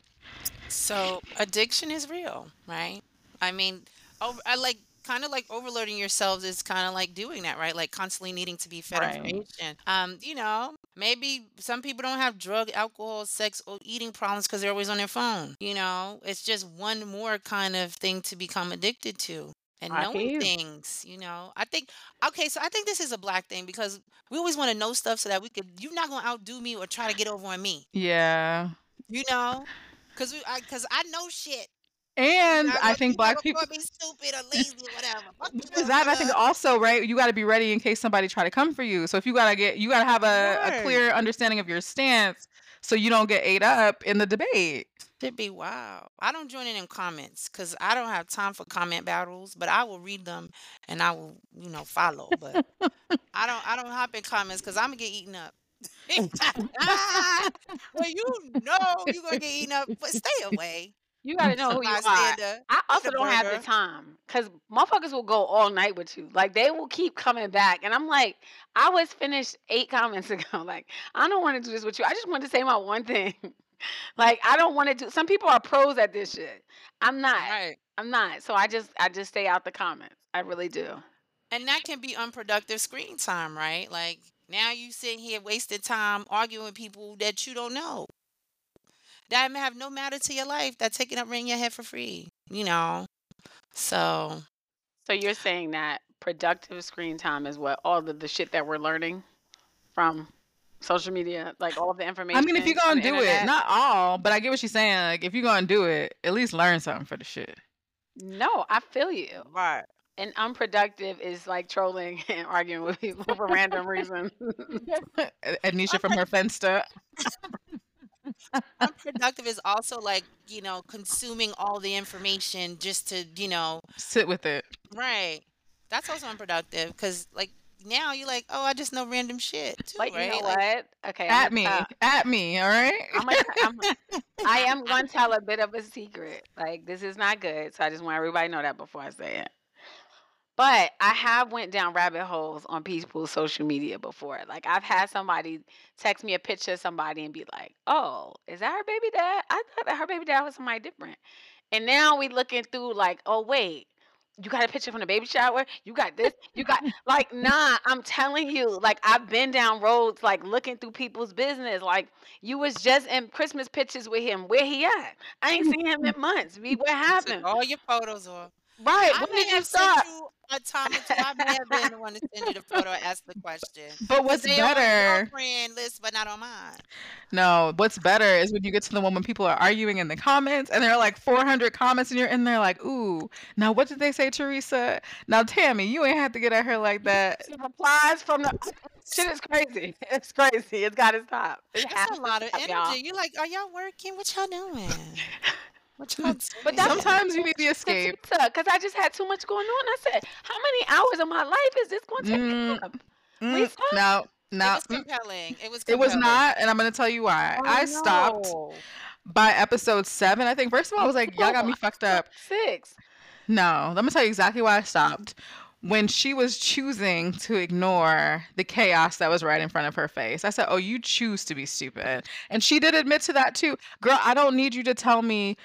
So addiction is real, right? I mean, I like kind of like overloading yourselves is kind of like doing that, right? Like constantly needing to be fed Right. information. Maybe some people don't have drug, alcohol, sex, or eating problems because they're always on their phone. It's just one more kind of thing to become addicted to. And I knowing hear you. things, I think, okay, so I think this is a black thing because we always want to know stuff so that you're not going to outdo me or try to get over on me, Yeah. you know? Cause I know shit. And I You think not black gonna people, call me stupid or lazy or whatever. Fuck because that I think you. also, right, you got to be ready in case somebody try to come for you. So if you got to have a Right. clear understanding of your stance so you don't get ate up in the debate. Should be wow. I don't join in them comments because I don't have time for comment battles, but I will read them and I will, follow. But I don't hop in comments because I'm gonna get eaten up. Well, you're gonna get eaten up, but stay away. You gotta know A who you are. bystander. I Eat also a don't have the burger. time because motherfuckers will go all night with you. Like they will keep coming back, and I'm like, I was finished 8 comments ago. Like I don't want to do this with you. I just want to say my one thing. Like I don't want to do. Some people are pros at this shit. I'm not. Right. I'm not. So I just stay out the comments. I really do. And that can be unproductive screen time, right? Like Now you sitting here wasting time arguing with people that you don't know. That may have no matter to your life. That taking up in your head for free. So So you're saying that productive screen time is what all of the shit that we're learning from social media, like all the I information mean, if you're on gonna the do it, internet? not all, but I get what she's saying. Like, if you're gonna do it, at least learn something for the shit. No, I feel you. right. And unproductive is like trolling and arguing with people for random reasons. Anisha from her Finsta. Unproductive is also like, consuming all the information just to, Sit with it. right. That's also unproductive because, like, now you're like, oh, I just know random shit too, But you know right? Like, what? Okay, At me. At me, all right? I am going to tell a bit of a secret. Like, this is not good, so I just want everybody to know that before I say it. But I have went down rabbit holes on people's social media before. Like, I've had somebody text me a picture of somebody and be like, "Oh, is that her baby dad? I thought that her baby dad was somebody different." And now we looking through like, "Oh wait, you got a picture from the baby shower? You got this? You got like, nah, I'm telling you, like I've been down roads like looking through people's business. Like you was just in Christmas pictures with him. Where he at? I ain't seen him in months. What you took happened? all your photos off. Right. I When may did you have sent stop? you a time or two. I may have been the one to send you the photo and ask the question. But 'Cause what's they on your better? friend list, but not on mine. No, what's better is when you get to the one when people are arguing in the comments and there are like 400 comments and you're in there like, ooh, now what did they say, Teresa? Now, Tammy, you ain't have to get at her like that. Some replies from the shit is crazy. It's crazy. It's got to stop. It has That's a to lot of stop, y'all. energy. You're like, are y'all working? What y'all doing? What y'all But doing? that's Sometimes you need the escape. because I just had too much going on. I said, how many hours of my life is this going to take Mm, up? mm, Lisa? now, It now, was compelling. It was it was compelling. not, and I'm going to tell you why. I stopped no. by episode 7. I think, first of all, I was like, y'all got me fucked up. 6. No, let me tell you exactly why I stopped. When she was choosing to ignore the chaos that was right in front of her face, I said, oh, you choose to be stupid. And she did admit to that too. Girl, I don't need you to tell me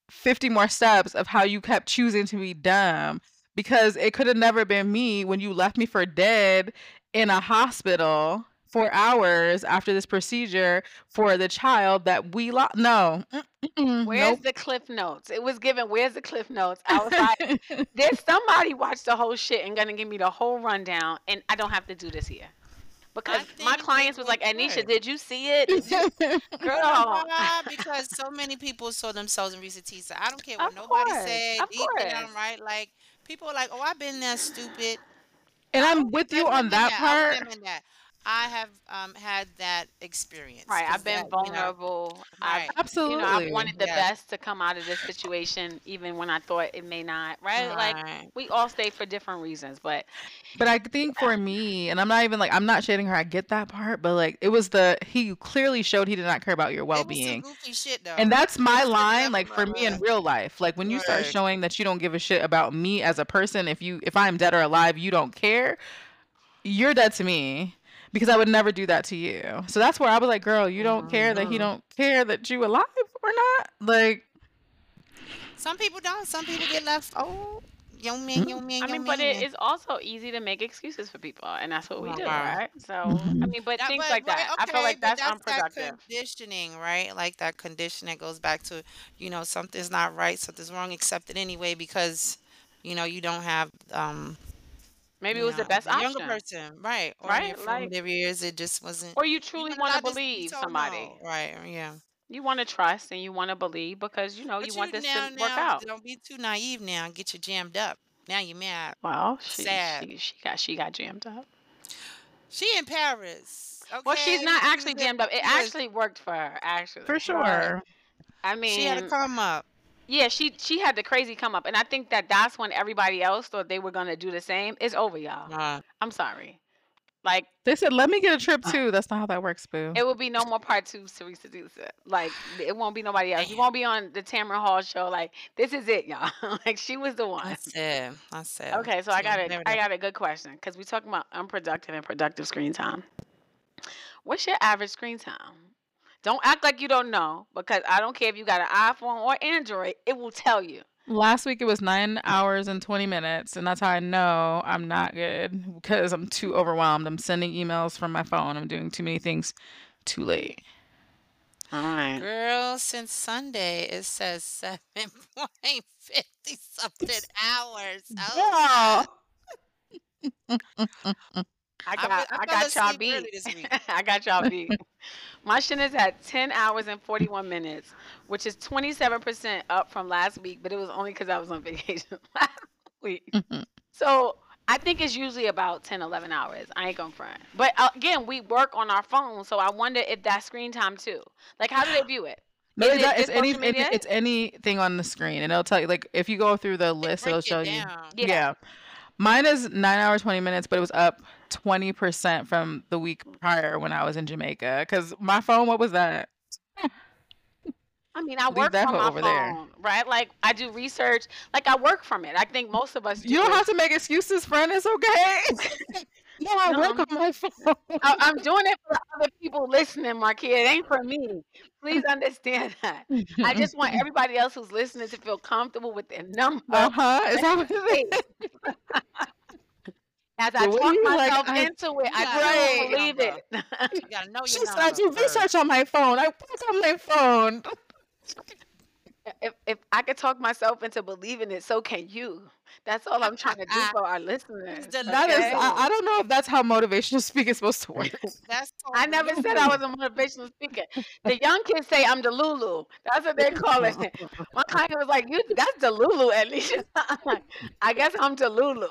50 more steps of how you kept choosing to be dumb because it could have never been me when you left me for dead in a hospital for hours after this procedure for the child that we lost. No. Where's Nope. the cliff notes? It was given, where's the cliff notes? I was like, there's somebody watched the whole shit and gonna give me the whole rundown, and I don't have to do this here. Because my think clients they was like, did Anisha, good. did you see it? Did you? You know Girl. why? Because so many people saw themselves in Risa Tisa. I don't care what Of nobody course. said. Of Deep down, course. right? Like, people are like, oh, I've been that stupid. And I I'm will with you let on him in that that. I want part. him in that. I have had that experience. Right. 'Cause I've been that, vulnerable. I've right. I've Absolutely. wanted the Yes. best to come out of this situation, even when I thought it may not. Right? Like Right. we all stay for different reasons, but But I think for me, and I'm not even like, I'm not shading her, I get that part, but like, it was he clearly showed he did not care about your well It was some being. goofy shit, though. And that's my It should line, never like for me in mind. real life. Like when you start Right. showing that you don't give a shit about me as a person, if I'm dead or alive, you don't care, you're dead to me. Because I would never do that to you. So that's where I was like, girl, you don't care that he Mhm. don't care that you alive or not? Like, Some people don't. Some people get left. Oh, young man, young man, I young mean, but it man. is also easy to make excuses for people, and that's what we do, Right. right? So, I mhm. mean, but That, things but like right, that, I feel okay, like but that's that's that unproductive. conditioning, right? Like that conditioning goes back to, something's not right, something's wrong, accept it anyway because, you don't have Maybe it was the best as a younger option, person, right? Or in your right? Like, formative years, it just wasn't. or you You truly weren't want to allowed to be believe told somebody. no, right? Yeah. You want to trust and you want to believe because you But want you this now, to work now, out. don't be too naive now and get you jammed up. Now you're mad, Well, sad. she got jammed up. She in Paris, Well, she's okay? not She actually was jammed up. It she was actually worked for her, actually. For right. sure. I She had to mean, come up. yeah, she had the crazy come up, and I think that's when everybody else thought they were gonna do the same. It's over, y'all. Right. I'm sorry. Like They said, let me get a trip too. That's not how that works, boo. it will be no more part 2 Teresa Dusa. Like it won't be nobody else. You Damn. won't be on the Tamara Hall show. Like this is it, y'all. Like she was the one. I said. Okay, so I got Never I know. got a good question because we talking about unproductive and productive screen time. What's your average screen time? Don't act like you don't know because I don't care if you got an iPhone or Android. It will tell you. Last week it was 9 hours and 20 minutes, and that's how I know I'm not good because I'm too overwhelmed. I'm sending emails from my phone. I'm doing too many things too late. All right. Girl, since Sunday it says 7.50 something hours. Oh Girl. God. I I, got I I fell got y'all asleep early beat. this week. I got y'all beat. My shit is at 10 hours and 41 minutes, which is 27% up from last week, but it was only because I was on vacation last week. So I think it's usually about 10, 11 hours. I ain't gonna front. But again, we work on our phone, so I wonder if that's screen time too. Like, how do they view it? No, Is it's it not. It's just social media? it's anything on the screen, and it'll tell you. Like if you go through the It list, break it'll it show you. down. Yeah. Yeah, mine is 9 hours 20 minutes, but it was up 20% from the week prior when I was in Jamaica. Cause my phone, what was that? I mean, I Leave work that from hoe my over there. phone, right? Like, I do research. Like, I work from it. I think most of us do. You don't have to make excuses, friend. It's okay. No, I No, work on my phone. I'm doing it for the other people listening, Marquia. It ain't for me. Please understand that. I just want everybody else who's listening to feel comfortable with their number. Is that what it is? As I The way talk you like, myself into it, You I gotta do know your believe number. it. You gotta know She your said I number do research first. on my phone. I work on my phone. If I could talk myself into believing it, so can you. That's all I'm trying to do for our listeners. the That is, Okay. I don't know if that's how motivational speaking is supposed to work. That's I totally never said I you. was a motivational speaker. The young kids say I'm the Lulu. That's what they call it. My client was like, "You, that's the Lulu at least." I'm like, I guess I'm the Lulu.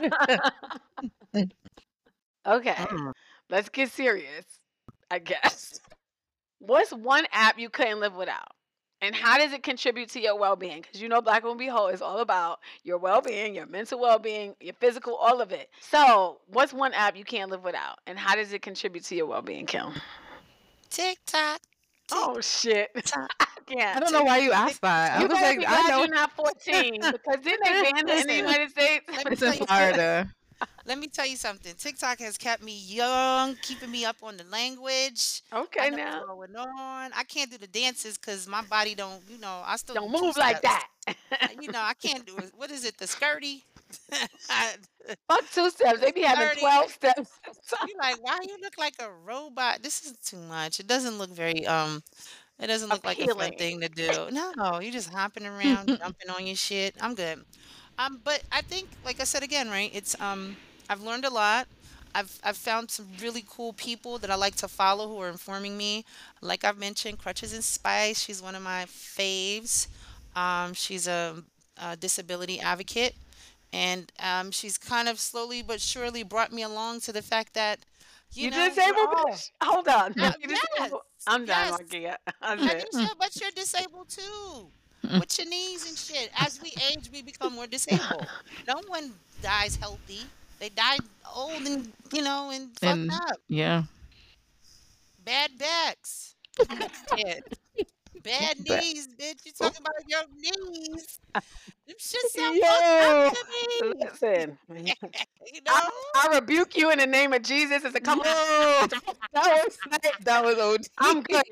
Okay, let's get serious. I guess. What's one app you couldn't live without? And how does it contribute to your well-being? Because you know Black Woman Be Whole is all about your well-being, your mental well-being, your physical, all of it. So, what's one app you can't live without? And how does it contribute to your well-being, Kim? TikTok. Oh shit. TikTok. I I can't. don't know why you asked that. I You was better like, be I glad know you're not 14 because didn't they ban it in the Listen, United States? let me it's tell in you something. Florida. Let me tell you something. TikTok has kept me young, keeping me up on the language. I Okay, know now what's going on. I can't do the dances because my body don't, I still don't do two move like steps. that. I can't do it. What is it? The skirty? Fuck 2 steps. They be having Skirty. 12 steps. You like, why you look like a robot? This is too much. It doesn't look very it doesn't look like a fun Appealing. thing to do. No, you just hopping around, jumping on your shit. I'm good. But I think, like I said again, right? It's I've learned a lot. I've found some really cool people that I like to follow who are informing me. Like I've mentioned, Crutches and Spice. She's one of my faves. She's a disability advocate, and she's kind of slowly but surely brought me along to the fact that, You we're disabled, all bitch? Hold on. yes, You disabled? I'm done, yes. Markia. That's And it. but you're disabled too. With your knees and shit. As we age, we become more disabled. No one dies healthy. They die old and and fucked And up. yeah. Bad backs. Shit. Bad But knees, bitch. You talking about your knees. Them shit sound fucked yo, up to me. Listen, You know? I rebuke you in the name of Jesus. It's a yo, couple. that was OD. I'm good.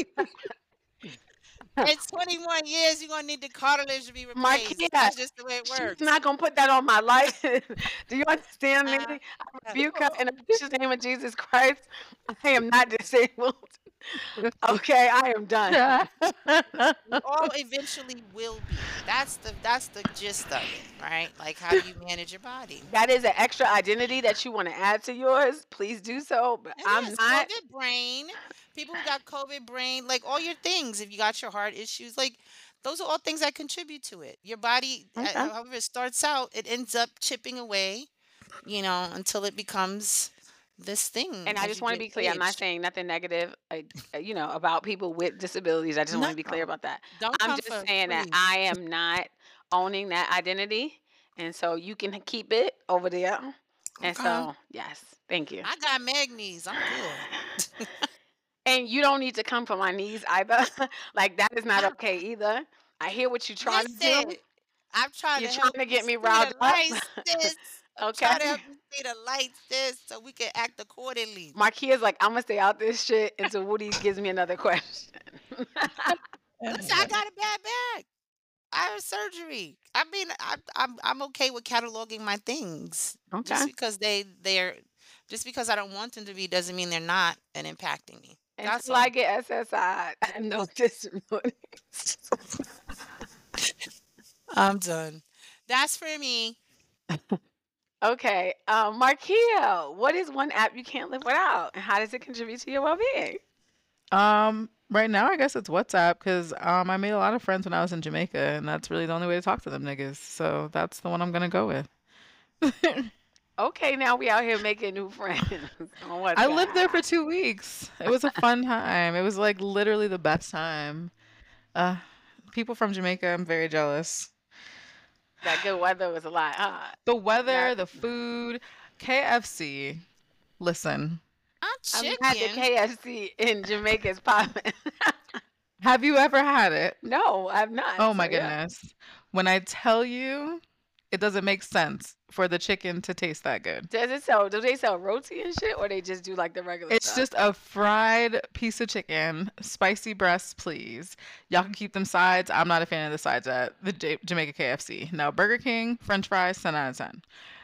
In 20 more years, you're gonna need the cartilage to be replaced. Markia, That's just the way it she's works. not gonna put that on my life. Do you understand me? Uh, I rebuke her in the precious name of Jesus Christ. I am not disabled. Okay, I am done. we all eventually will be. That's the gist of it, right? Like how do you manage your body? That is an extra identity that you want to add to yours. Please do so. But And I'm yes, not. COVID brain. People who got COVID brain, like all your things. If you got your heart issues, like those are all things that contribute to it. Your body, Okay. however it starts out, it ends up chipping away, until it becomes this thing And I as just you want to get be clear. I'm not aged. saying nothing negative, about people with disabilities. I just want to be clear No, about that. don't I'm come just for saying that free. I am not owning that identity, and so you can keep it over there. And Okay. so, yes, thank you. I got magnes. I'm good. And you don't need to come for my knees either. Like that is not I, okay either. I hear what you're trying to do. listen, I'm trying You're to trying help to you get me see riled the up. lights, sis. I'm Okay. trying to help you see the lights, sis, so we can act accordingly. Marquia's like, I'm gonna stay out this shit until Woody gives me another question. Listen, I got a bad back. I have surgery. I mean, I'm okay with cataloging my things. Okay. Just because they're just because I don't want them to be doesn't mean they're not and impacting me. That's Until I all. get SSI, I have no disabilities. I'm done. That's for me. Okay. Markia, what is one app you can't live without? And how does it contribute to your well-being? Right now I guess it's WhatsApp because I made a lot of friends when I was in Jamaica, and that's really the only way to talk to them niggas. So that's the one I'm gonna go with. Okay, now we out here making new friends on I lived there WhatsApp. for 2 weeks. It was a fun time. It was like literally the best time. Uh, People from Jamaica, I'm very jealous. That good weather was a lot, huh? The Not, weather, the food, KFC. Listen, I'm I'm mad the chicken. KFC in Jamaica is popping. have you ever had it? No, I've Oh not. So my yeah. goodness. When I tell you, it doesn't make sense for the chicken to taste that good. Do they sell roti and shit, or they just do like the regular It's stuff? just a fried piece of chicken, spicy breasts, please. Y'all can keep them sides. I'm not a fan of the sides at the Jamaica KFC. Now, Burger King, French fries, 10 out of 10.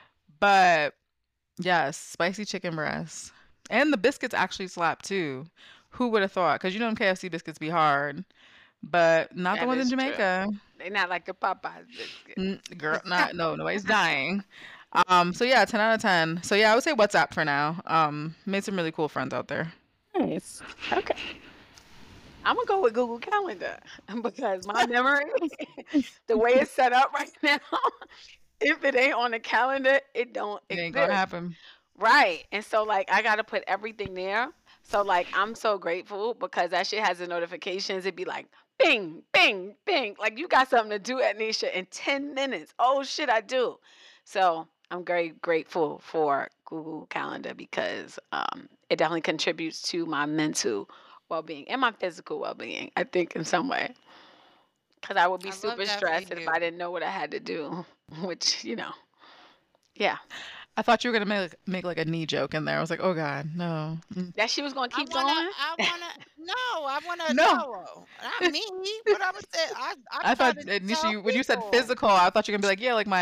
But yes, spicy chicken breasts. And the biscuits actually slap too. Who would have thought? Because you know them KFC biscuits be hard, but not the That ones in is true. Jamaica. They not like the Popeyes biscuit. Girl, not no, nobody's dying. So yeah, 10 out of 10. So yeah, I would say WhatsApp for now. Made some really cool friends out there. Nice. Okay. I'm gonna go with Google Calendar because my memory, the way it's set up right now, if it ain't on the calendar, it don't It ain't gonna exist. happen. Right. And so like I gotta put everything there. So like I'm so grateful because that shit has the notifications. It'd be like bing, bing, bing. Like you got something to do at Nisha in 10 minutes. Oh shit, I do. So I'm very grateful for Google Calendar because it definitely contributes to my mental well-being and my physical well-being, I think in some way. Because I would be I love super that for stressed if you. I didn't know what I had to do, which, yeah. I thought you were gonna make like a knee joke in there. I was like, oh God, no. That she was gonna keep going. No, I wanna, No. no, not me, but I was say, I I try thought to Nisha, tell when you said people. physical, I thought you were gonna be like, yeah, like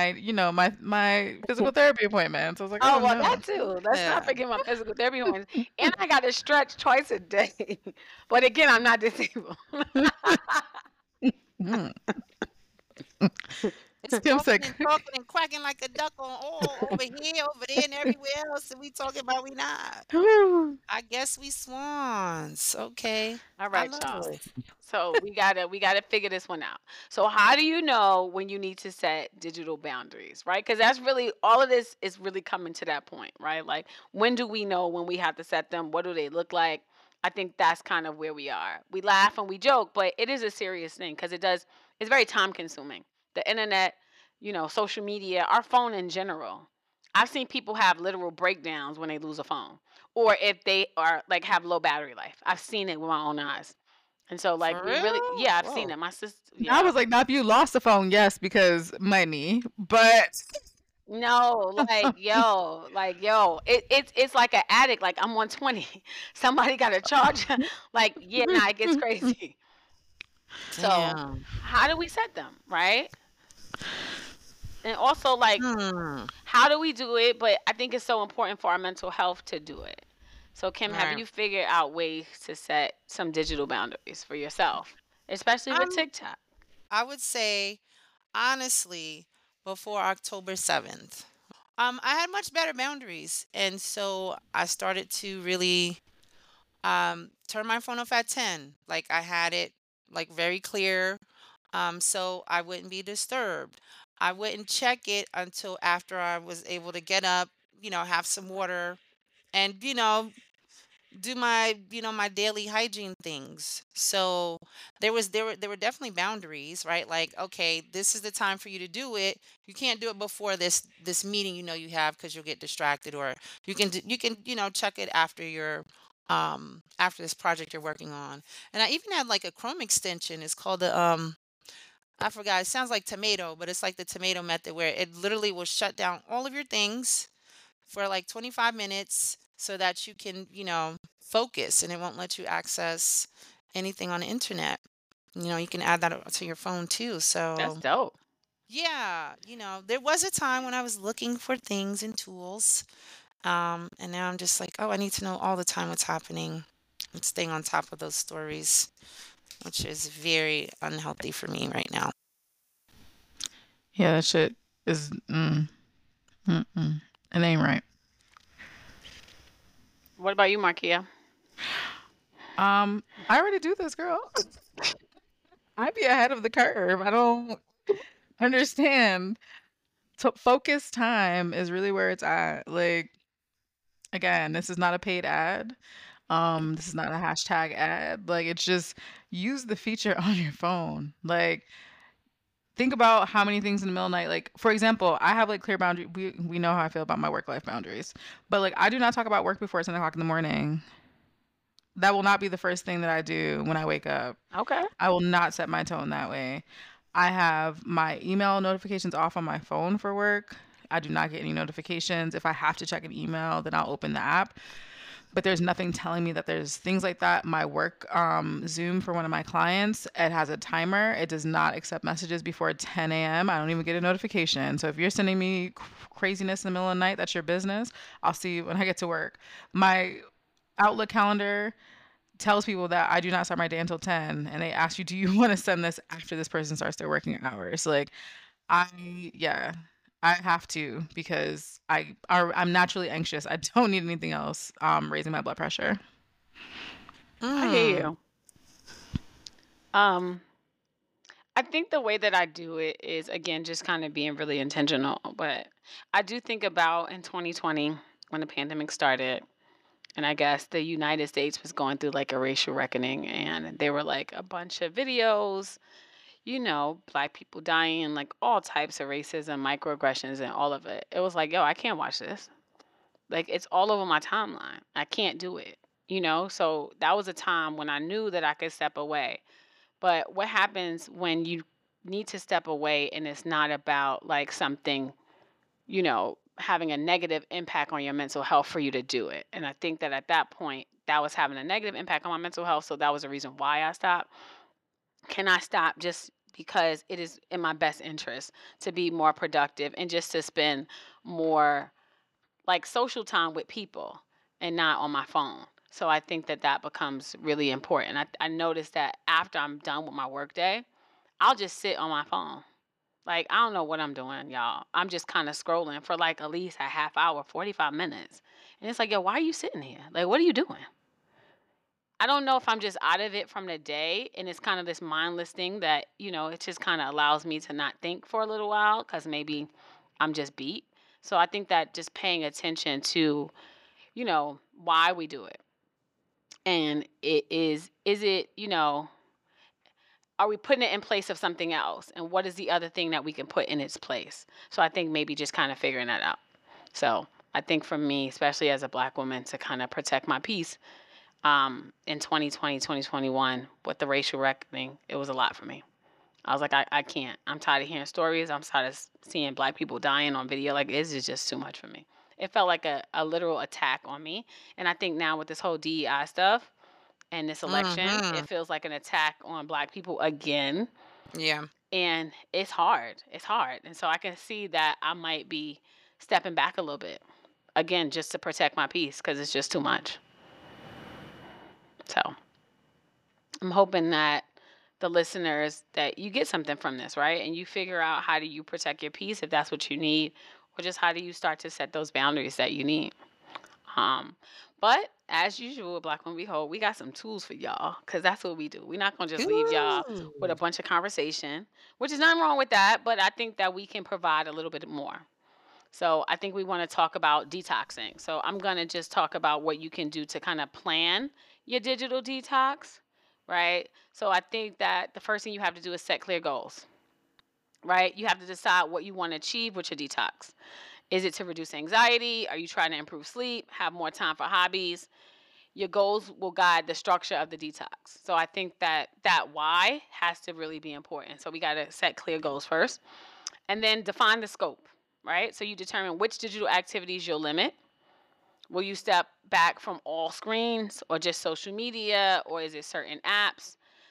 my physical therapy appointments. I was like, Oh, oh well, no. that too. Let's not Yeah. forget my physical therapy ones. And I got to stretch twice a day. But again, I'm not disabled. Mm. It's Kim walking said, and talking and quacking like a duck on all over here, over there, and everywhere else, and we talking about we not. I guess we swans. Okay. All I right, love y'all. it. So we gotta figure this one out. So how do you know when you need to set digital boundaries, right? Because that's really all of this is really coming to that point, right? Like when do we know when we have to set them? What do they look like? I think that's kind of where we are. We laugh and we joke, but it is a serious thing because it's very time consuming. The internet, social media, our phone in general. I've seen people have literal breakdowns when they lose a phone or if they are like have low battery life. I've seen it with my own eyes. And so like For we really real? yeah, I've seen Whoa. it. My sister I yeah. was like, not if you lost the phone, yes, because money, but No, it's like an addict. Like I'm 120. Somebody got to charge. Like, yeah, nah, it gets crazy. So Damn. how do we set them, right? And also like Hmm. how do we do it? But I think it's so important for our mental health to do it. So Kim, have Right. you figured out ways to set some digital boundaries for yourself, especially with Um, TikTok? I would say honestly, before October 7th. I had much better boundaries, and so I started to really turn my phone off at 10. Like I had it like very clear, so I wouldn't be disturbed. I wouldn't check it until after I was able to get up, have some water, and do my daily hygiene things. So there were definitely boundaries, right? Like, okay, this is the time for you to do it. You can't do it before this meeting you have because you'll get distracted, or you can check it after your after this project you're working on. And I even had like a Chrome extension. It's called the I forgot. It sounds like tomato, but it's like the tomato method where it literally will shut down all of your things for like 25 minutes so that you can, focus, and it won't let you access anything on the internet. You can add that to your phone too. That's So, dope. yeah, there was a time when I was looking for things and tools. And now I'm just like, oh, I need to know all the time what's happening and staying on top of those stories, which is very unhealthy for me right now. Yeah, that shit is mm-mm. It ain't right. What about you, Markia? I already do this, girl. I be ahead of the curve. I don't understand. Focus time is really where it's at. Like, again, this is not a paid ad. This is not a hashtag ad. Like, it's just use the feature on your phone. Like, think about how many things in the middle of the night. Like, for example, I have like clear boundary. We know how I feel about my work life boundaries, but like, I do not talk about work before 10 o'clock in the morning. That will not be the first thing that I do when I wake up. Okay. I will not set my tone that way. I have my email notifications off on my phone for work. I do not get any notifications. If I have to check an email, then I'll open the app. But there's nothing telling me that there's things like that. My work Zoom for one of my clients, it has a timer. It does not accept messages before 10 a.m. I don't even get a notification. So if you're sending me craziness in the middle of the night, that's your business. I'll see you when I get to work. My Outlook calendar tells people that I do not start my day until 10, and they ask you, do you want to send this after this person starts their working hours? Like, yeah, I have to because I'm naturally anxious. I don't need anything else raising my blood pressure. I hear Mm. you. Um, I think the way that I do it is again just kind of being really intentional. But I do think about in 2020 when the pandemic started, and I guess the United States was going through like a racial reckoning, and there were like a bunch of videos, black people dying, like all types of racism, microaggressions, and all of it. It was like, yo, I can't watch this. Like it's all over my timeline. I can't do it. So that was a time when I knew that I could step away. But what happens when you need to step away and it's not about like something, having a negative impact on your mental health for you to do it? And I think that at that point, that was having a negative impact on my mental health. So that was the reason why I stopped. Can I stop just because it is in my best interest to be more productive and just to spend more like social time with people and not on my phone? So I think that that becomes really important. I noticed that after I'm done with my workday, I'll just sit on my phone. Like, I don't know what I'm doing, y'all. I'm just kind of scrolling for like at least a half hour, 45 minutes. And it's like, yo, why are you sitting here? Like, what are you doing? I don't know if I'm just out of it from the day and it's kind of this mindless thing that, it just kind of allows me to not think for a little while because maybe I'm just beat. So I think that just paying attention to, why we do it. And is it, are we putting it in place of something else? And what is the other thing that we can put in its place? So I think maybe just kind of figuring that out. So I think for me, especially as a black woman, to kind of protect my peace in 2020, 2021, with the racial reckoning, it was a lot for me. I was like, I can't. I'm tired of hearing stories. I'm tired of seeing black people dying on video. Like, this is just too much for me. It felt like a literal attack on me. And I think now with this whole DEI stuff and this election, Mm-hmm. it feels like an attack on black people again. Yeah. And it's hard. It's hard. And so I can see that I might be stepping back a little bit, again, just to protect my peace because it's just too much. So I'm hoping that the listeners that you get something from this, right? And you figure out how do you protect your peace if that's what you need, or just how do you start to set those boundaries that you need. Um, but as usual with Black Women Behold, we got some tools for y'all because that's what we do. We're not gonna just leave y'all with a Ooh. bunch of conversation, which is nothing wrong with that, but I think that we can provide a little bit more. So I think we want to talk about detoxing. So I'm gonna just talk about what you can do to kind of plan your digital detox, right? So I think that the first thing you have to do is set clear goals, right? You have to decide what you want to achieve with your detox. Is it to reduce anxiety? Are you trying to improve sleep, have more time for hobbies? Your goals will guide the structure of the detox. So I think that that why has to really be important. So we got to set clear goals first and then define the scope, right? So you determine which digital activities you'll limit. Will you step back from all screens or just social media, or is it certain apps?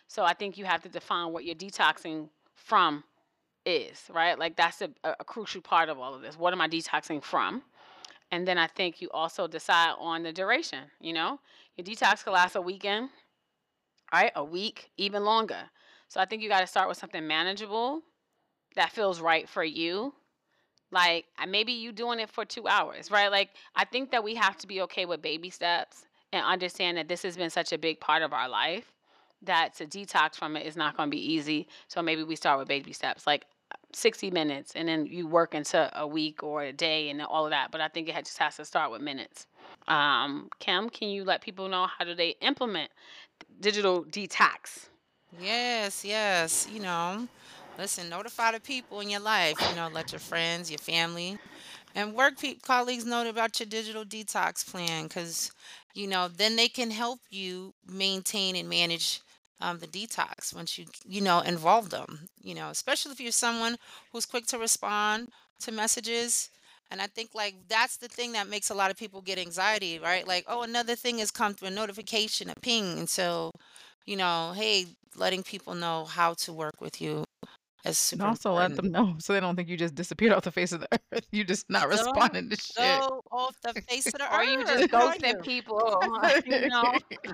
So I think you have to define what you're detoxing from is, right? Like that's a crucial part of all of this. What am I detoxing from? And then I think you also decide on the duration, you know? Your detox could last a weekend, right? A week, even longer. So I think you got to start with something manageable that feels right for you. Like maybe you doing it for 2 hours, right? Like I think that we have to be okay with baby steps and understand that this has been such a big part of our life that to detox from it is not going to be easy. So maybe we start with baby steps, like 60 minutes, and then you work into a week or a day and all of that. But I think just has to start with minutes. Kim, can you let people know how do they implement digital detox? Yes, yes. Listen, notify the people in your life. Let your friends, your family, and colleagues know about your digital detox plan because, then they can help you maintain and manage the detox once involve them, especially if you're someone who's quick to respond to messages. And I think like that's the thing that makes a lot of people get anxiety, right? Like, oh, another thing has come through, a notification, a ping. And so, hey, letting people know how to work with you is And super also let important. them know so they don't think you just disappeared off the face of the earth. You just not Don't responding to shit. go off the face of the Or you earth, just are ghosting you? people, you know?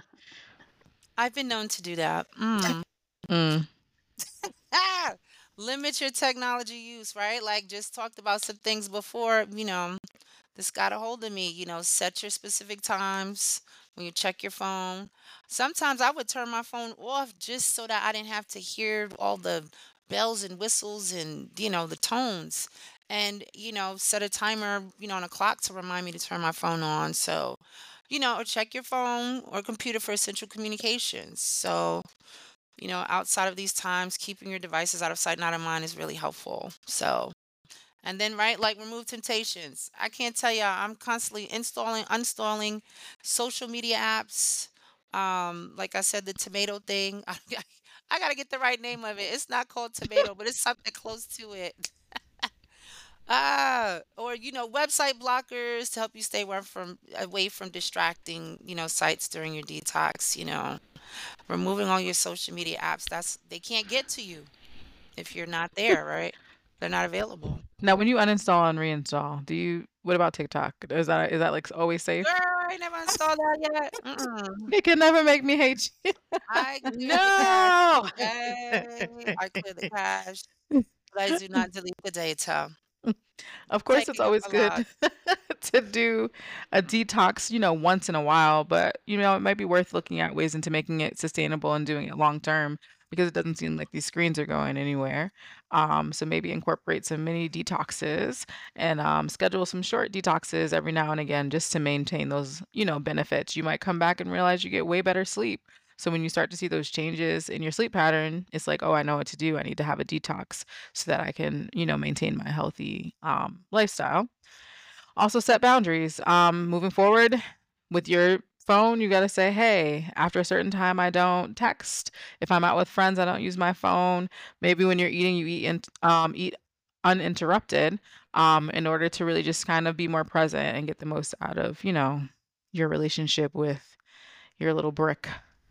I've been known to do that. Mm. Mm. Ah, limit your technology use, right? Like just talked about some things before, this got a hold of me, set your specific times when you check your phone. Sometimes I would turn my phone off just so that I didn't have to hear all the bells and whistles and, the tones. And, set a timer, on a clock to remind me to turn my phone on. So, or check your phone or computer for essential communications. So, outside of these times, keeping your devices out of sight, not of mind is really helpful. So, and then, right, like remove temptations. I can't tell you, I'm constantly installing, uninstalling social media apps. Like I said, the tomato thing. I got to get the right name of it. It's not called tomato, but it's something close to it. Or website blockers to help you stay away from distracting, sites during your detox. Removing all your social media apps. They can't get to you if you're not there, right? They're not available. Now, when you uninstall and reinstall, what about TikTok? Is that like always safe? Girl, I ain't never installed that yet. Mm-mm. It can never make me hate you. I clear the cache No. today. I clear the cache, but I do not delete the data. Of course, it's Taking up always a lot. good to do a detox, once in a while, but it might be worth looking at ways into making it sustainable and doing it long term because it doesn't seem like these screens are going anywhere. So maybe incorporate some mini detoxes and schedule some short detoxes every now and again just to maintain those, benefits. You might come back and realize you get way better sleep. So when you start to see those changes in your sleep pattern, it's like, oh, I know what to do. I need to have a detox so that I can, maintain my healthy lifestyle. Also, set boundaries. Moving forward with your phone, you got to say, hey, after a certain time, I don't text. If I'm out with friends, I don't use my phone. Maybe when you're eating, you eat uninterrupted in order to really just kind of be more present and get the most out of, your relationship with your little brick.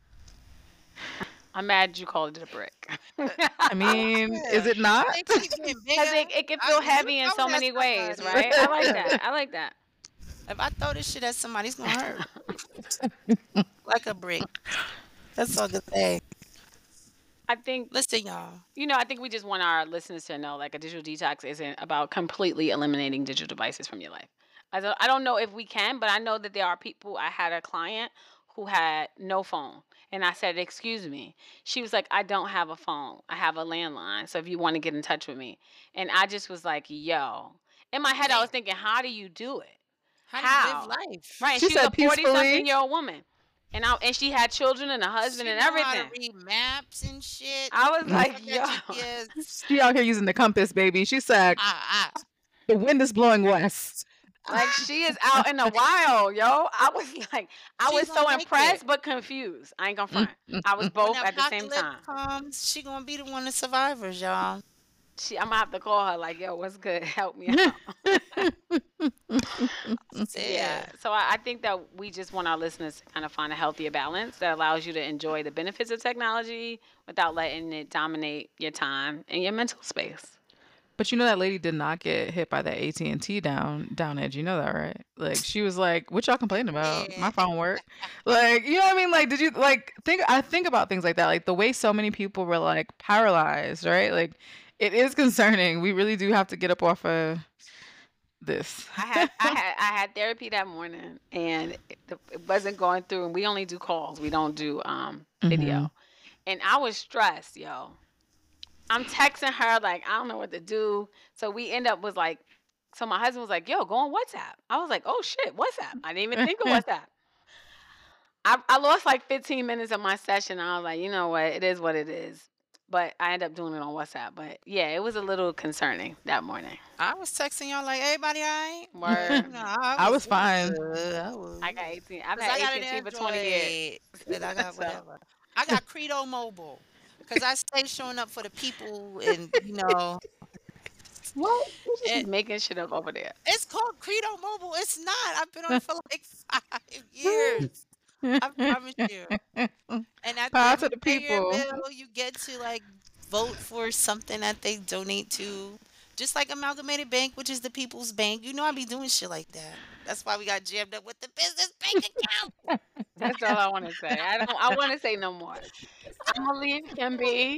I'm mad you called it a brick. I mean, is Yeah. it not? They keep getting Because bigger. it can I feel mean, you heavy in throw so it at many ways, somebody. right? I like that. I like that. If I throw this shit at somebody, it's gonna hurt. Like a brick. That's all I can say. I think, Listen, y'all. I think we just want our listeners to know like a digital detox isn't about completely eliminating digital devices from your life. I don't know if we can, but I know that there are people. I had a client who had no phone. And I said, excuse me. She was like, I don't have a phone. I have a landline. So if you want to get in touch with me. And I just was like, yo. In my head, I was Damn. thinking, how do you do it? How do you live How? life? Right. And She she was said a 40-something peacefully. year old woman. And she had children and a husband She and know how to everything. read maps and shit. I was like, Fuck yo. that GPS. She out here using the compass, baby. She said, Ah, the wind is blowing west. Like she is out in the wild, yo. I was like, I She was gonna so make it. impressed but confused. I ain't gonna front. I was When both the at the same apocalypse time. comes, she gonna be the one of the survivors, y'all. I'm gonna have to call her like, yo, what's good? Help me out. Yeah. So I think that we just want our listeners to kind of find a healthier balance that allows you to enjoy the benefits of technology without letting it dominate your time and your mental space. But you know that lady did not get hit by that AT&T down edge. You know that, right? Like she was like, "What y'all complaining about? My phone work." Like, you know what I mean? Like, did you like think? I think about things like that, like the way so many people were like paralyzed, right? Like, it is concerning. We really do have to get up off of this. I had therapy that morning, and it wasn't going through. And we only do calls. We don't do video. And I was stressed, yo. I'm texting her like I don't know what to do. So we end up was like, so my husband was like, "Yo, go on WhatsApp." I was like, "Oh shit, WhatsApp." I didn't even think of WhatsApp. I lost like 15 minutes of my session. I was like, you know what, it is what it is. But I ended up doing it on WhatsApp. But yeah, it was a little concerning that morning. I was texting y'all like, everybody all right? Word. No, I was fine. I got 18. I've 'Cause I got had an 18 for 20 years. Android, and I got whatever. I got Credo Mobile because I stay showing up for the people, and What? You just making shit up over there. it's called Credo Mobile. It's not. I've been on it for like 5 years. I promise you. And at Power the to the people. bill, you get to like vote for something that they donate to. Just like Amalgamated Bank, which is the people's bank. You know I be doing shit like that. That's why we got jammed up with the business bank account. That's all I want to say. I want to say no more. I'm gonna leave Kimby.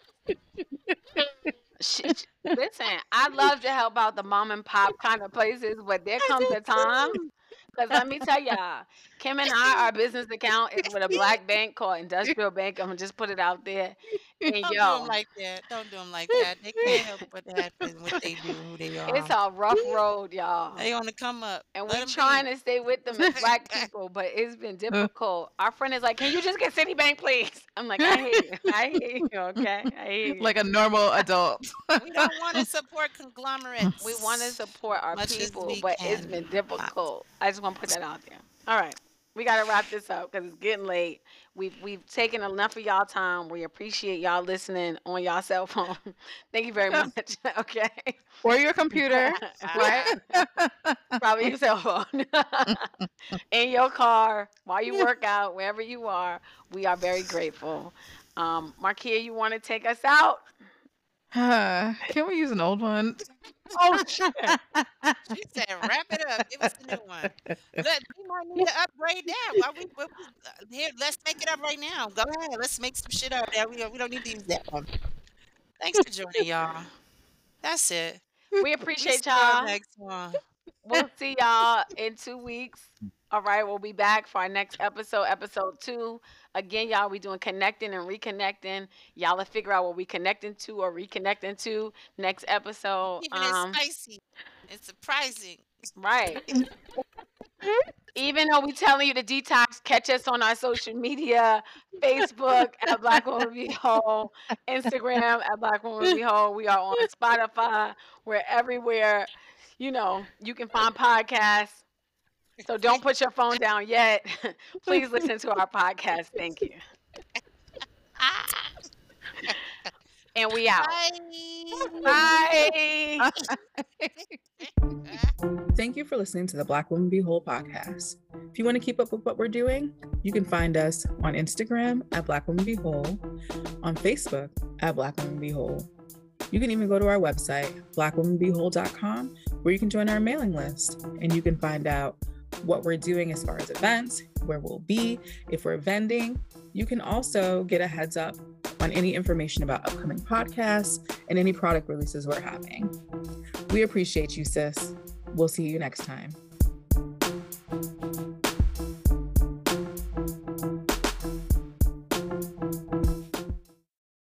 Listen, I love to help out the mom and pop kind of places, but there comes a time. Because let me tell y'all, Kim and our business account is with a black bank called Industrial Bank. I'm going to just put it out there. And Don't do them like that. Don't do them like that. They can't help what happens, what they do, who they are. It's a rough road, y'all. They on the come up. And Let we're 'em trying be. to stay with them as black people, but it's been difficult. Our friend is like, "Can you just get Citibank, please?" I'm like, I hear you. I hear you, okay? I hear you. Like a normal adult. We don't want to support conglomerates. We want to support our Much as people, we but it's can. been difficult. I just want to put that out there. All right. We got to wrap this up because it's getting late. We've taken enough of y'all time. We appreciate y'all listeing on y'all cell phone. Thank you very much. Okay. Or your computer. Right? Probably your cell phone. In your car, while you work out, wherever you are. We are very grateful. Markia, you want to take us out? Can we use an old one? Oh, shit. She said, wrap it up. Give us a new one. We might need to upgrade that. Here, let's make it up right now. Go ahead. Let's make some shit up there. We don't need to use that one. Thanks for joining, y'all. That's it. We appreciate See y'all y'all. next one. We'll see y'all in 2 weeks. All right, we'll be back for our next episode, episode 2. Again, y'all, we doing connecting and reconnecting. Y'all will figure out what we connecting to or reconnecting to next episode. Even it's spicy. It's surprising. Right. Even though we telling you to detox, catch us on our social media, Facebook at Black Woman Be Whole, Instagram at Black Woman Be Whole. We are on Spotify. We're everywhere. You can find podcasts. So don't put your phone down yet. Please listen to our podcast. Thank you. And we out. Bye. Bye. Thank you for listening to the Black Woman Be Whole podcast. If you want to keep up with what we're doing, you can find us on Instagram at Black Woman Be Whole, on Facebook at Black Woman Be Whole. You can even go to our website, blackwomanbewhole.com, where you can join our mailing list and you can find out what we're doing as far as events, where we'll be, if we're vending. You can also get a heads up on any information about upcoming podcasts and any product releases we're having. We appreciate you, sis. We'll see you next time.